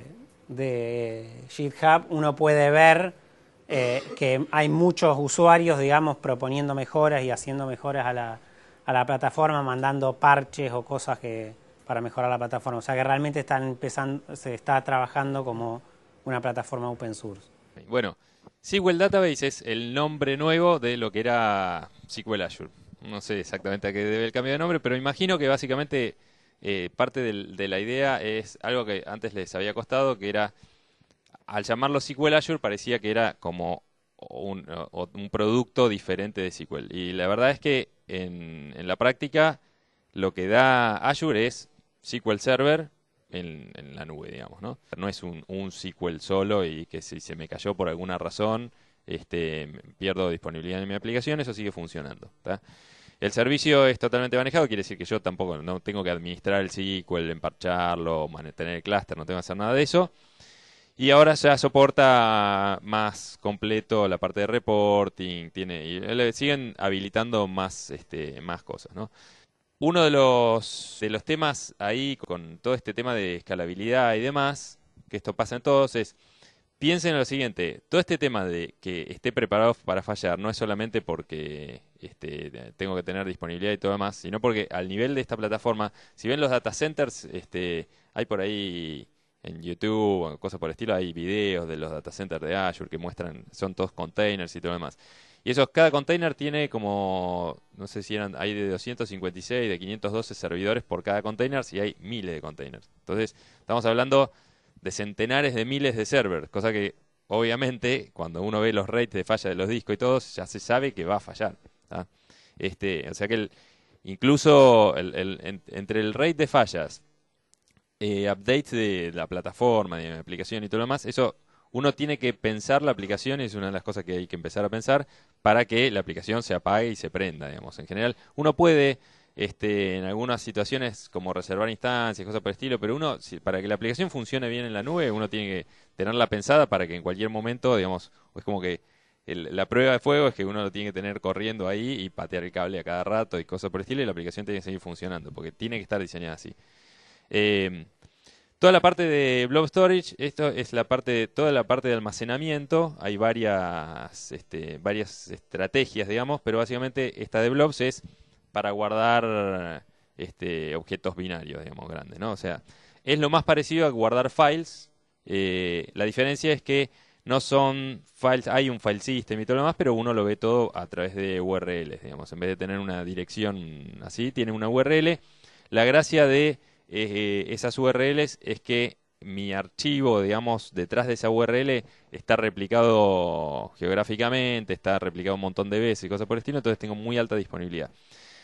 de GitHub, uno puede ver eh, que hay muchos usuarios, digamos, proponiendo mejoras y haciendo mejoras a la, a la plataforma, mandando parches o cosas que para mejorar la plataforma. O sea que realmente están empezando, se está trabajando como una plataforma open source. Bueno, S Q L Database es el nombre nuevo de lo que era S Q L Azure. No sé exactamente a qué debe el cambio de nombre, pero imagino que básicamente eh, parte del, de la idea es algo que antes les había costado, que era, al llamarlo S Q L Azure parecía que era como un, un producto diferente de S Q L. Y la verdad es que en, en la práctica lo que da Azure es S Q L Server en, en la nube, digamos, ¿no? No es un, un S Q L solo y que si se me cayó por alguna razón, este, pierdo disponibilidad en mi aplicación, eso sigue funcionando, ¿tá? El servicio es totalmente manejado, quiere decir que yo tampoco no tengo que administrar el S Q L, emparcharlo, mantener el clúster, no tengo que hacer nada de eso. Y ahora ya soporta más completo la parte de reporting, tiene, y le siguen habilitando más, este, más cosas, ¿no? Uno de los, de los temas ahí, con todo este tema de escalabilidad y demás, que esto pasa en todos, es, piensen en lo siguiente, todo este tema de que esté preparado para fallar no es solamente porque este, tengo que tener disponibilidad y todo demás, sino porque al nivel de esta plataforma, si ven los data centers, este, hay por ahí en YouTube o cosas por el estilo, hay videos de los data centers de Azure que muestran, son todos containers y todo lo demás. Y esos, cada container tiene como, no sé si eran, hay de doscientos cincuenta y seis, de quinientos doce servidores por cada container, y hay miles de containers. Entonces, estamos hablando de centenares de miles de servers, cosa que, obviamente, cuando uno ve los rates de falla de los discos y todo, ya se sabe que va a fallar, ¿tá? Este, o sea que el, incluso el, el, en, entre el rate de fallas, eh, updates de la plataforma, de la aplicación y todo lo demás, eso uno tiene que pensar la aplicación, y es una de las cosas que hay que empezar a pensar para que la aplicación se apague y se prenda, digamos. En general, uno puede, este, en algunas situaciones, como reservar instancias, cosas por el estilo, pero uno, si, para que la aplicación funcione bien en la nube, uno tiene que tenerla pensada para que en cualquier momento, digamos, es como que el, la prueba de fuego es que uno lo tiene que tener corriendo ahí y patear el cable a cada rato y cosas por el estilo, y la aplicación tiene que seguir funcionando, porque tiene que estar diseñada así. Eh, Toda la parte de Blob Storage, esto es la parte de, toda la parte de almacenamiento, hay varias, este, varias estrategias, digamos, pero básicamente esta de Blobs es para guardar este, objetos binarios, digamos, grandes, ¿no? O sea, es lo más parecido a guardar files, eh, la diferencia es que no son files, hay un file system y todo lo demás, pero uno lo ve todo a través de U R Ls, digamos, en vez de tener una dirección así, tiene una U R L. La gracia de Eh, esas U R Ls es que mi archivo, digamos, detrás de esa U R L está replicado geográficamente, está replicado un montón de veces y cosas por el estilo, entonces tengo muy alta disponibilidad.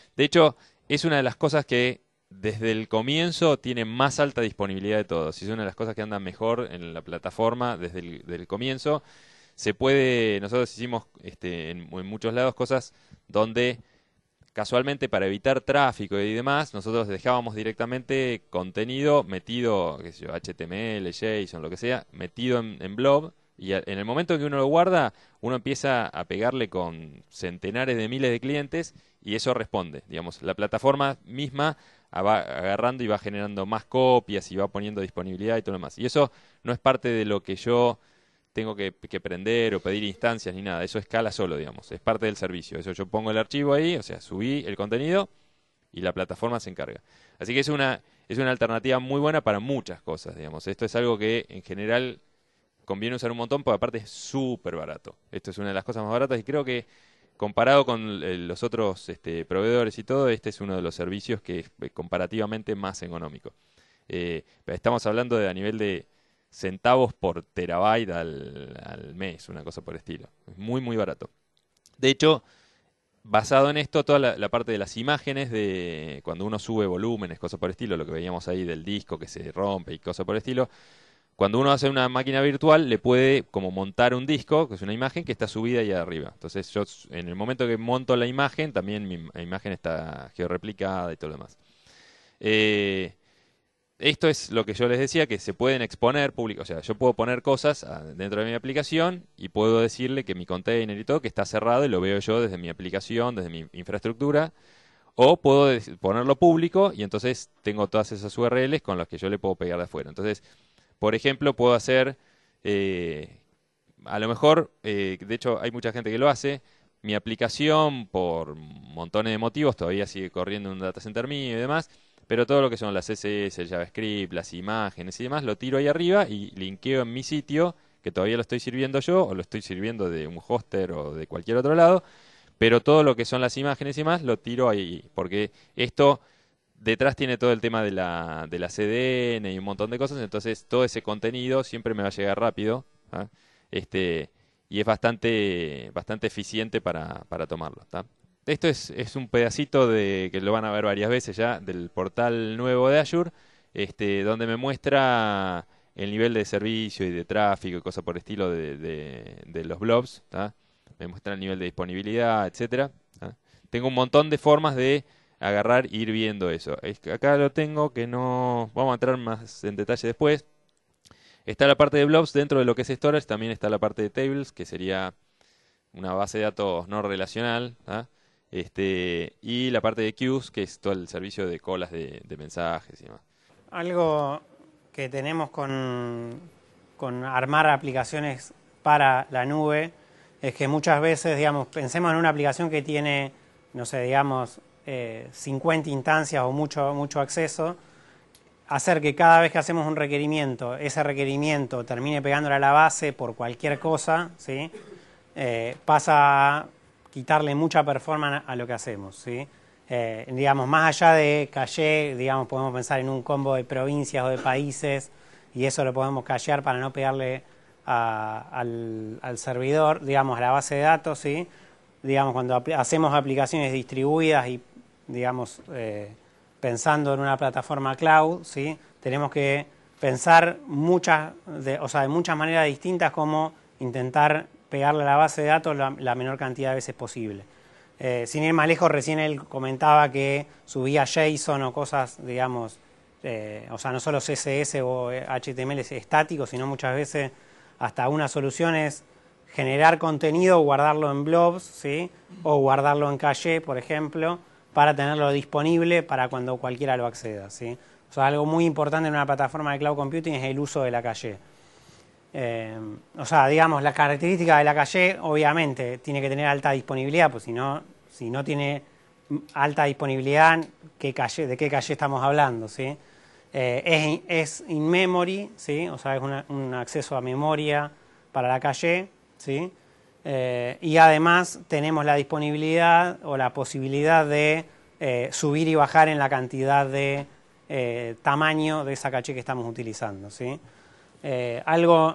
De hecho, es una de las cosas que desde el comienzo tiene más alta disponibilidad de todos. Y es una de las cosas que andan mejor en la plataforma desde el del comienzo. Se puede, nosotros hicimos este, en, en muchos lados cosas donde casualmente para evitar tráfico y demás, nosotros dejábamos directamente contenido metido, qué sé yo, H T M L, JSON, lo que sea, metido en, en blob, y a- en el momento en que uno lo guarda, uno empieza a pegarle con centenares de miles de clientes y eso responde. Digamos, la plataforma misma a- va agarrando y va generando más copias y va poniendo disponibilidad y todo lo demás. Y eso no es parte de lo que yo tengo que, que prender o pedir instancias ni nada. Eso escala solo, digamos. Es parte del servicio. Eso yo pongo el archivo ahí, o sea, subí el contenido y la plataforma se encarga. Así que es una, es una alternativa muy buena para muchas cosas, digamos. Esto es algo que en general conviene usar un montón, porque aparte es súper barato. Esto es una de las cosas más baratas y creo que comparado con eh, los otros este, proveedores y todo, este es uno de los servicios que es eh, comparativamente más económico. Eh, estamos hablando de a nivel de centavos por terabyte al, al mes, una cosa por el estilo. Es muy, muy barato. De hecho, basado en esto, toda la, la parte de las imágenes, de cuando uno sube volúmenes, cosas por el estilo, lo que veíamos ahí del disco que se rompe y cosas por el estilo, cuando uno hace una máquina virtual, le puede como montar un disco, que es una imagen que está subida ahí arriba. Entonces, yo en el momento que monto la imagen, también mi imagen está georreplicada y todo lo demás. Eh, Esto es lo que yo les decía, que se pueden exponer público. O sea, yo puedo poner cosas ah, dentro de mi aplicación y puedo decirle que mi container y todo, que está cerrado y lo veo yo desde mi aplicación, desde mi infraestructura. O puedo des- ponerlo público y entonces tengo todas esas U R Ls con las que yo le puedo pegar de afuera. Entonces, por ejemplo, puedo hacer, eh, a lo mejor, eh, de hecho hay mucha gente que lo hace, mi aplicación por montones de motivos todavía sigue corriendo en un data center mío y demás, pero todo lo que son las C S S, el JavaScript, las imágenes y demás, lo tiro ahí arriba y linkeo en mi sitio, que todavía lo estoy sirviendo yo, o lo estoy sirviendo de un hoster o de cualquier otro lado, pero todo lo que son las imágenes y más lo tiro ahí, porque esto detrás tiene todo el tema de la, de la C D N y un montón de cosas, entonces todo ese contenido siempre me va a llegar rápido, ¿ah? Este, y es bastante, bastante eficiente para, para tomarlo, ¿tá? Esto es, es un pedacito de que lo van a ver varias veces ya del portal nuevo de Azure, este, donde me muestra el nivel de servicio y de tráfico y cosas por el estilo de, de, de los blobs, ¿tá? Me muestra el nivel de disponibilidad, etcétera, ¿tá? Tengo un montón de formas de agarrar e ir viendo eso. Es que acá lo tengo, que no... Vamos a entrar más en detalle después. Está la parte de blobs dentro de lo que es storage, también está la parte de tables, que sería una base de datos no relacional, ¿ah? Este, y la parte de queues, que es todo el servicio de colas de, de mensajes y demás. Algo que tenemos con, con armar aplicaciones para la nube es que muchas veces, digamos, pensemos en una aplicación que tiene, no sé, digamos, eh, cincuenta instancias o mucho, mucho acceso, hacer que cada vez que hacemos un requerimiento, ese requerimiento termine pegándole a la base por cualquier cosa, ¿sí? Eh, pasa a quitarle mucha performance a lo que hacemos, ¿sí? Eh, digamos, más allá de caché, digamos, podemos pensar en un combo de provincias o de países y eso lo podemos cachear para no pegarle a, al, al servidor, digamos, a la base de datos, ¿sí? Digamos, cuando apl hacemos aplicaciones distribuidas y, digamos, eh, pensando en una plataforma cloud, ¿sí? Tenemos que pensar muchas, de, o sea, de muchas maneras distintas cómo intentar pegarle a la base de datos la, la menor cantidad de veces posible. Eh, sin ir más lejos, recién él comentaba que subía JSON o cosas, digamos, eh, o sea, no solo C S S o H T M L estáticos, sino muchas veces hasta una solución es generar contenido, guardarlo en blobs, ¿sí? O guardarlo en caché, por ejemplo, para tenerlo disponible para cuando cualquiera lo acceda, ¿sí? O sea, algo muy importante en una plataforma de cloud computing es el uso de la caché. Eh, o sea, digamos, la característica de la caché, obviamente, tiene que tener alta disponibilidad, pues si no, si no tiene alta disponibilidad, ¿qué caché, ¿de qué caché estamos hablando? ¿Sí? Eh, es, es in-memory, ¿sí? O sea, es una, un acceso a memoria para la caché, ¿sí? Eh, y además tenemos la disponibilidad o la posibilidad de eh, subir y bajar en la cantidad de eh, tamaño de esa caché que estamos utilizando, ¿sí? Eh, algo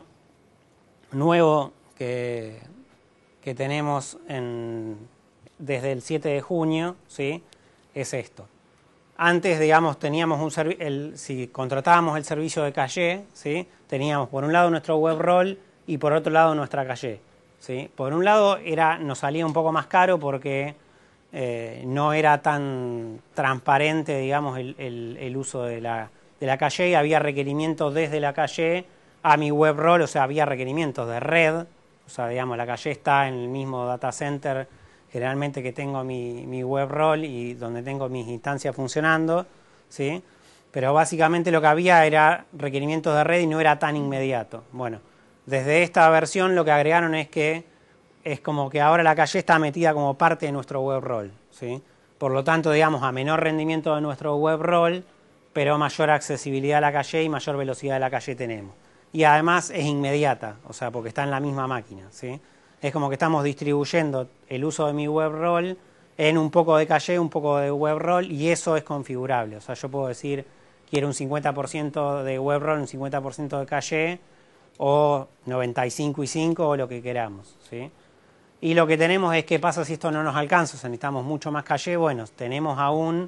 nuevo que, que tenemos en, desde el siete de junio, ¿sí? es esto. Antes, digamos, teníamos un servi el, si contratábamos el servicio de caché, ¿sí? Teníamos por un lado nuestro web roll y por otro lado nuestra caché, ¿sí? Por un lado era, nos salía un poco más caro porque eh, no era tan transparente, digamos, el, el, el uso de la, de la caché, y había requerimientos desde la caché a mi web roll, o sea, había requerimientos de red, o sea, digamos, la caché está en el mismo data center generalmente que tengo mi, mi web roll y donde tengo mis instancias funcionando, ¿sí? Pero básicamente lo que había era requerimientos de red y no era tan inmediato. Bueno, desde esta versión lo que agregaron es que es como que ahora la caché está metida como parte de nuestro web roll, ¿sí? Por lo tanto, digamos, a menor rendimiento de nuestro web roll, pero mayor accesibilidad a la caché y mayor velocidad de la caché tenemos. Y además es inmediata, o sea, porque está en la misma máquina, ¿sí? Es como que estamos distribuyendo el uso de mi web roll en un poco de caché, un poco de web roll, y eso es configurable. O sea, yo puedo decir, quiero un cincuenta por ciento de web roll, un cincuenta por ciento de caché, o noventa y cinco y cinco, o lo que queramos, ¿sí? Y lo que tenemos es, ¿qué pasa si esto no nos alcanza? O sea, necesitamos mucho más caché. Bueno, tenemos aún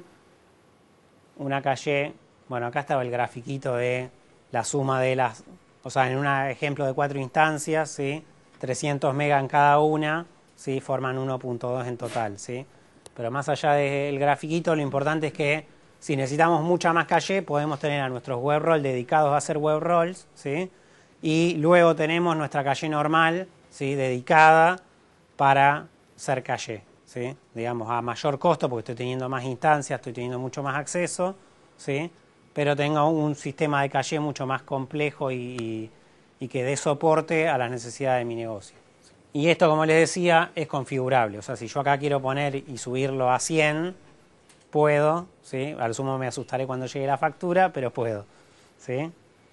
una caché. Bueno, acá estaba el grafiquito de la suma de las... O sea, en un ejemplo de cuatro instancias, ¿sí? trescientos megas en cada una, ¿sí? Forman uno punto dos en total, ¿sí? Pero más allá del grafiquito, lo importante es que si necesitamos mucha más caché, podemos tener a nuestros web rolls dedicados a hacer web rolls, ¿sí? Y luego tenemos nuestra caché normal, ¿sí? Dedicada para ser caché, ¿sí? Digamos, a mayor costo, porque estoy teniendo más instancias, estoy teniendo mucho más acceso, ¿sí? Pero tengo un sistema de caché mucho más complejo y, y, y que dé soporte a las necesidades de mi negocio. Y esto, como les decía, es configurable. O sea, si yo acá quiero poner y subirlo a cien, puedo, ¿sí? Al sumo me asustaré cuando llegue la factura, pero puedo, ¿sí?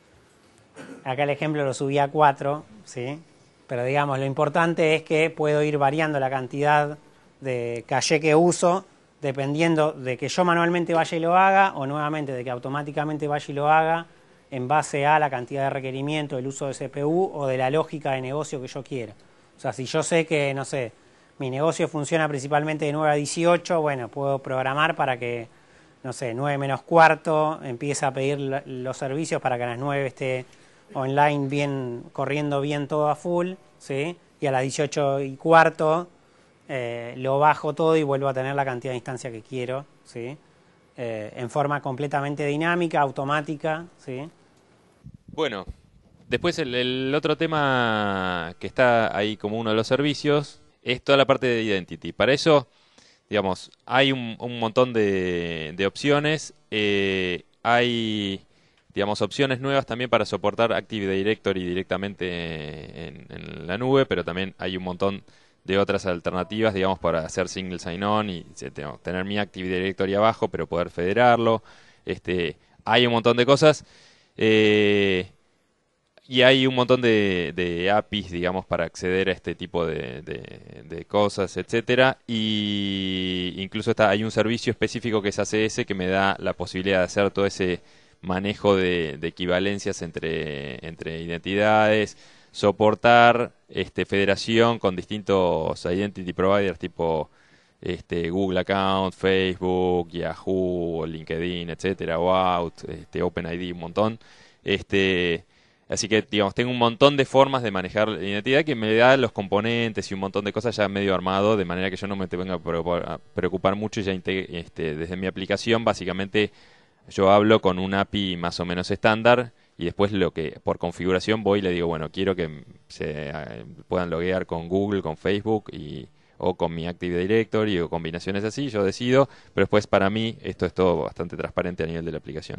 Acá el ejemplo lo subí a cuatro, ¿sí? Pero digamos, lo importante es que puedo ir variando la cantidad de caché que uso dependiendo de que yo manualmente vaya y lo haga, o nuevamente de que automáticamente vaya y lo haga en base a la cantidad de requerimiento, el uso de C P U o de la lógica de negocio que yo quiera. O sea, si yo sé que, no sé, mi negocio funciona principalmente de nueve a dieciocho, bueno, puedo programar para que, no sé, nueve menos cuarto empiece a pedir los servicios para que a las nueve esté online bien, corriendo bien todo a full, ¿sí? Y a las dieciocho y cuarto eh, lo bajo todo y vuelvo a tener la cantidad de instancias que quiero, ¿sí? Eh, en forma completamente dinámica, automática, ¿sí? Bueno, después el, el otro tema que está ahí como uno de los servicios es toda la parte de Identity. Para eso, digamos, hay un, un montón de, de opciones. Eh, hay, digamos, opciones nuevas también para soportar Active Directory directamente en, en la nube, pero también hay un montón de otras alternativas, digamos, para hacer single sign-on y tener mi Active Directory abajo, pero poder federarlo. Este, hay un montón de cosas. Eh, y hay un montón de, de A P Is, digamos, para acceder a este tipo de, de, de cosas, etcétera. Y incluso está, hay un servicio específico que es A C S que me da la posibilidad de hacer todo ese manejo de, de equivalencias entre, entre identidades, soportar este, federación con distintos identity providers tipo este, Google Account, Facebook, Yahoo, LinkedIn, etcétera, OAuth, este, OpenID, un montón. Este, así que, digamos, tengo un montón de formas de manejar la identidad que me da los componentes y un montón de cosas ya medio armado, de manera que yo no me tenga que preocupar, preocupar mucho. Ya este, desde mi aplicación, básicamente, yo hablo con un A P I más o menos estándar y después lo que por configuración voy y le digo, bueno, quiero que se eh, puedan loguear con Google, con Facebook y o con mi Active Directory o combinaciones así, yo decido, pero después para mí esto es todo bastante transparente a nivel de la aplicación.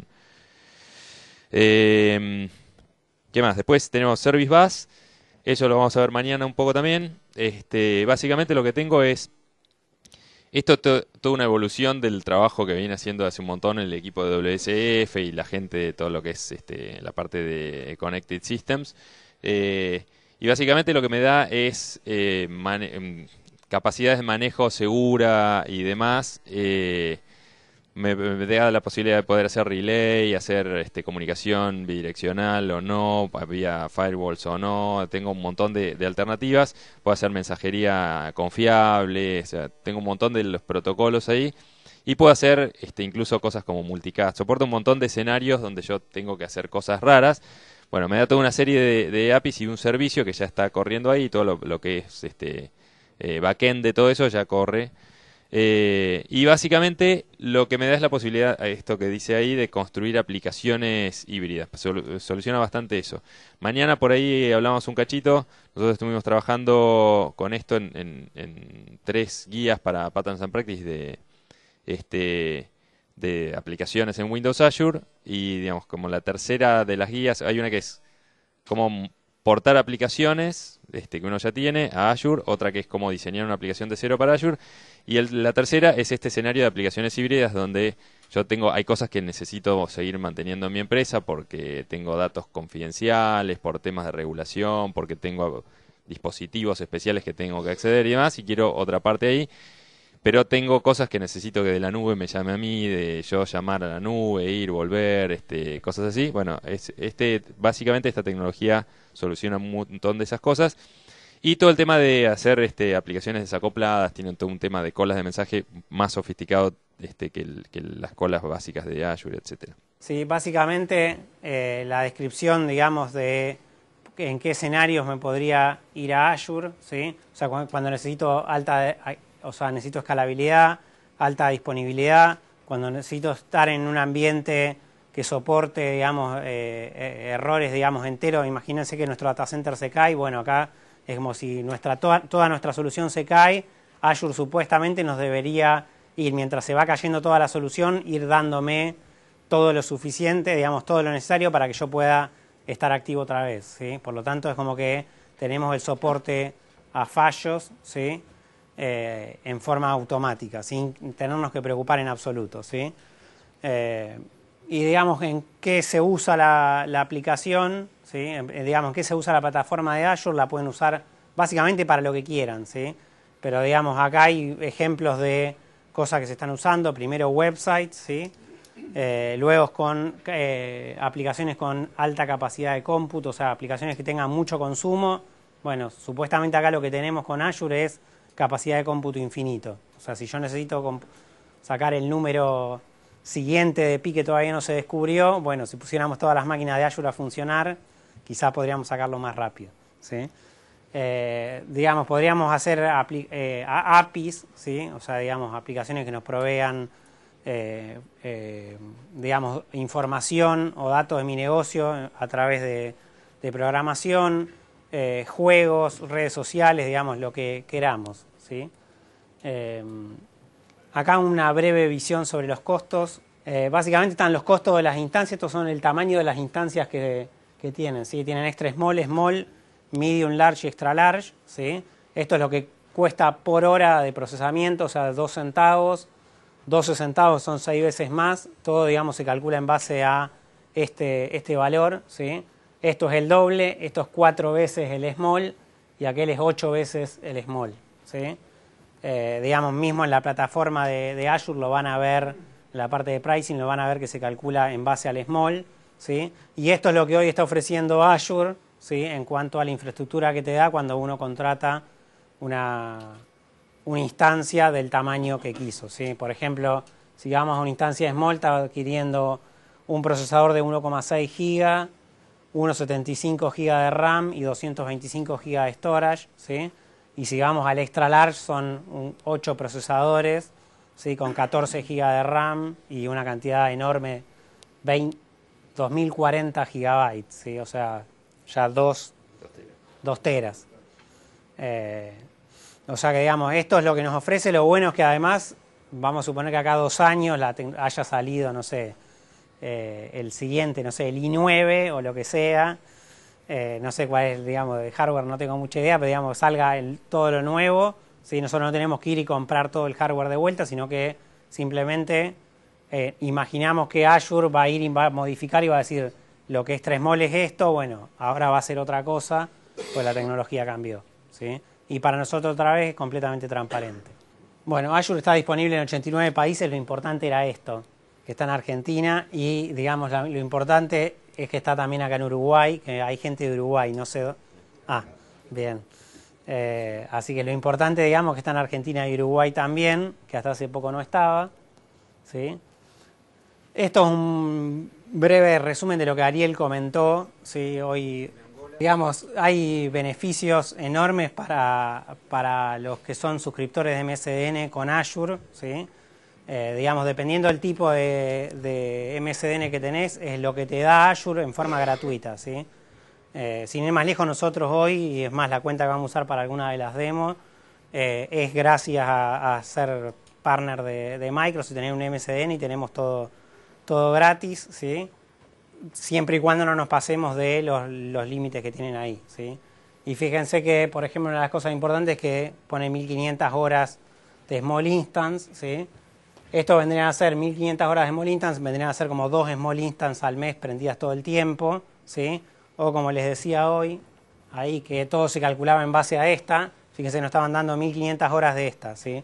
Eh, ¿Qué más? Después tenemos Service Bus, eso lo vamos a ver mañana un poco también. Este, básicamente lo que tengo es, esto es to, toda una evolución del trabajo que viene haciendo hace un montón el equipo de W S F y la gente de todo lo que es este, la parte de Connected Systems. Eh, y básicamente lo que me da es eh, mane capacidades de manejo segura y demás. Eh, me, me da la posibilidad de poder hacer relay, hacer este, comunicación bidireccional o no, vía firewalls o no. Tengo un montón de, de alternativas. Puedo hacer mensajería confiable, o sea, tengo un montón de los protocolos ahí. Y puedo hacer este, incluso cosas como multicast. Soporta un montón de escenarios donde yo tengo que hacer cosas raras. Bueno, me da toda una serie de, de A P Is y un servicio que ya está corriendo ahí. Todo lo, lo que es este eh, backend de todo eso ya corre. Eh, y básicamente lo que me da es la posibilidad, a esto que dice ahí, de construir aplicaciones híbridas. Sol- soluciona bastante eso. Mañana por ahí hablamos un cachito. Nosotros estuvimos trabajando con esto en, en- en tres guías para Patterns and Practice de, este, de aplicaciones en Windows Azure. Y digamos, como la tercera de las guías, hay una que es cómo portar aplicaciones este, que uno ya tiene a Azure, otra que es cómo diseñar una aplicación de cero para Azure, y el- la tercera es este escenario de aplicaciones híbridas donde yo tengo, hay cosas que necesito seguir manteniendo en mi empresa porque tengo datos confidenciales, por temas de regulación, porque tengo dispositivos especiales que tengo que acceder y demás, y quiero otra parte ahí. Pero tengo cosas que necesito que de la nube me llame a mí, de yo llamar a la nube, ir, volver, este, cosas así. Bueno, es, este, básicamente esta tecnología soluciona un montón de esas cosas. Y todo el tema de hacer este, aplicaciones desacopladas, tienen todo un tema de colas de mensaje más sofisticado este, que, el- que las colas básicas de Azure, etcétera. Sí, básicamente eh, la descripción, digamos, de en qué escenarios me podría ir a Azure, ¿sí? O sea, cu- cuando necesito alta, o sea, necesito escalabilidad, alta disponibilidad, cuando necesito estar en un ambiente que soporte, digamos, eh, eh, errores, digamos, enteros. Imagínense que nuestro data center se cae, bueno, acá es como si nuestra toda, toda nuestra solución se cae. Azure supuestamente nos debería ir, mientras se va cayendo toda la solución, ir dándome todo lo suficiente, digamos, todo lo necesario para que yo pueda estar activo otra vez, ¿sí? Por lo tanto, es como que tenemos el soporte a fallos, ¿sí? Eh, en forma automática, sin tenernos que preocupar en absoluto, ¿sí? Eh, y digamos en qué se usa la, la aplicación, ¿sí? Eh, digamos en qué se usa la plataforma de Azure, la pueden usar básicamente para lo que quieran, ¿sí? Pero digamos acá hay ejemplos de cosas que se están usando, primero websites, ¿sí? Eh, luego con eh, aplicaciones con alta capacidad de cómputo, o sea, aplicaciones que tengan mucho consumo. Bueno, supuestamente acá lo que tenemos con Azure es capacidad de cómputo infinito. O sea, si yo necesito sacar el número siguiente de pi que todavía no se descubrió, bueno, si pusiéramos todas las máquinas de Azure a funcionar, quizás podríamos sacarlo más rápido, ¿sí? Eh, digamos, podríamos hacer eh, A P Is, ¿sí? O sea, digamos, aplicaciones que nos provean Eh, eh, digamos, información o datos de mi negocio a través de, de programación, eh, juegos, redes sociales, digamos, lo que queramos, ¿sí? Eh, acá una breve visión sobre los costos. Eh, básicamente están los costos de las instancias, estos son el tamaño de las instancias que, que tienen, ¿sí? Tienen extra small, small, medium, large y extra large, ¿sí? Esto es lo que cuesta por hora de procesamiento, o sea, dos centavos. doce centavos son seis veces más, todo, digamos, se calcula en base a este, este valor, ¿sí? Esto es el doble, esto es cuatro veces el small y aquel es ocho veces el small, ¿sí? Eh, digamos, mismo en la plataforma de, de Azure lo van a ver, en la parte de pricing lo van a ver que se calcula en base al small, ¿sí? Y esto es lo que hoy está ofreciendo Azure, ¿sí? En cuanto a la infraestructura que te da cuando uno contrata una... una instancia del tamaño que quiso, ¿sí? Por ejemplo, si vamos a una instancia small, está adquiriendo un procesador de uno coma seis gigas, ciento setenta y cinco gigas de RAM y doscientos veinticinco gigas de storage, ¿sí? Y si vamos al extra large son ocho procesadores, ¿sí? Con catorce gigas de RAM y una cantidad enorme, dos mil cuarenta gigabytes, ¿sí? O sea, ya dos, dos teras. Eh, O sea que, digamos, esto es lo que nos ofrece. Lo bueno es que además, vamos a suponer que acá dos años la haya salido, no sé, eh, el siguiente, no sé, el i nueve o lo que sea. Eh, no sé cuál es, digamos, de hardware, no tengo mucha idea, pero digamos, salga el, todo lo nuevo. ¿Sí? Nosotros no tenemos que ir y comprar todo el hardware de vuelta, sino que simplemente eh, imaginamos que Azure va a ir y va a modificar y va a decir, lo que es tres mol es esto, bueno, ahora va a ser otra cosa, pues la tecnología cambió, ¿sí? Y para nosotros otra vez es completamente transparente. Bueno, Azure está disponible en ochenta y nueve países, lo importante era esto, que está en Argentina y, digamos, lo importante es que está también acá en Uruguay, que hay gente de Uruguay, no sé... Ah, bien. Eh, así que lo importante, digamos, que está en Argentina y Uruguay también, que hasta hace poco no estaba. ¿sí? Esto es un breve resumen de lo que Ariel comentó, ¿sí? Hoy, digamos, hay beneficios enormes para, para los que son suscriptores de M S D N con Azure, ¿sí? Eh, digamos, dependiendo del tipo de, de M S D N que tenés, es lo que te da Azure en forma gratuita, ¿sí? Eh, sin ir más lejos, nosotros hoy, y es más la cuenta que vamos a usar para alguna de las demos, eh, es gracias a, a ser partner de, de Microsoft y tener un M S D N y tenemos todo, todo gratis, ¿sí? Siempre y cuando no nos pasemos de los, los límites que tienen ahí, ¿sí? Y fíjense que, por ejemplo, una de las cosas importantes es que pone mil quinientas horas de Small Instance, ¿sí? Esto vendrían a ser mil quinientas horas de Small Instance, vendrían a ser como dos Small Instance al mes prendidas todo el tiempo, ¿sí? O como les decía hoy, ahí que todo se calculaba en base a esta, fíjense, nos estaban dando mil quinientas horas de esta, ¿sí?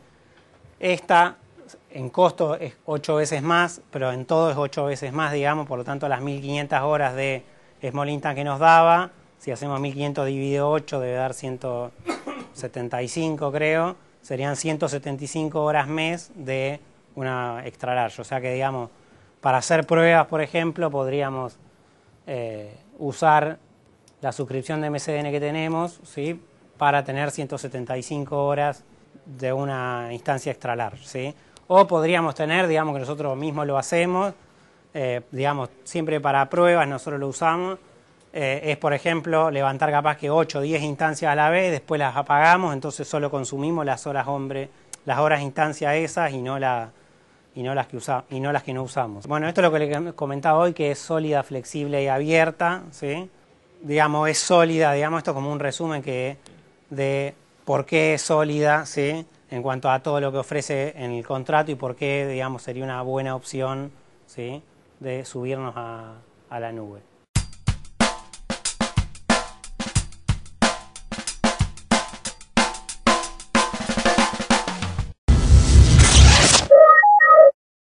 Esta en costo es ocho veces más, pero en todo es ocho veces más, digamos, por lo tanto las mil quinientas horas de Small Instance que nos daba, si hacemos mil quinientos dividido ocho debe dar ciento setenta y cinco, creo, serían ciento setenta y cinco horas mes de una extra large, o sea que, digamos, para hacer pruebas, por ejemplo, podríamos eh, usar la suscripción de M S D N que tenemos, ¿sí? Para tener ciento setenta y cinco horas de una instancia extra large, ¿sí? O podríamos tener, digamos que nosotros mismos lo hacemos, eh, digamos, siempre para pruebas nosotros lo usamos, eh, es por ejemplo levantar capaz que ocho o diez instancias a la vez, después las apagamos, entonces solo consumimos las horas hombre, las horas instancia esas y no la y no las que usa, y no las que no usamos. Bueno, esto es lo que les comentaba hoy, que es sólida, flexible y abierta, ¿sí? Digamos, es sólida, digamos, esto como un resumen que de por qué es sólida, ¿sí? En cuanto a todo lo que ofrece en el contrato y por qué, digamos, sería una buena opción, ¿sí? De subirnos a, a la nube.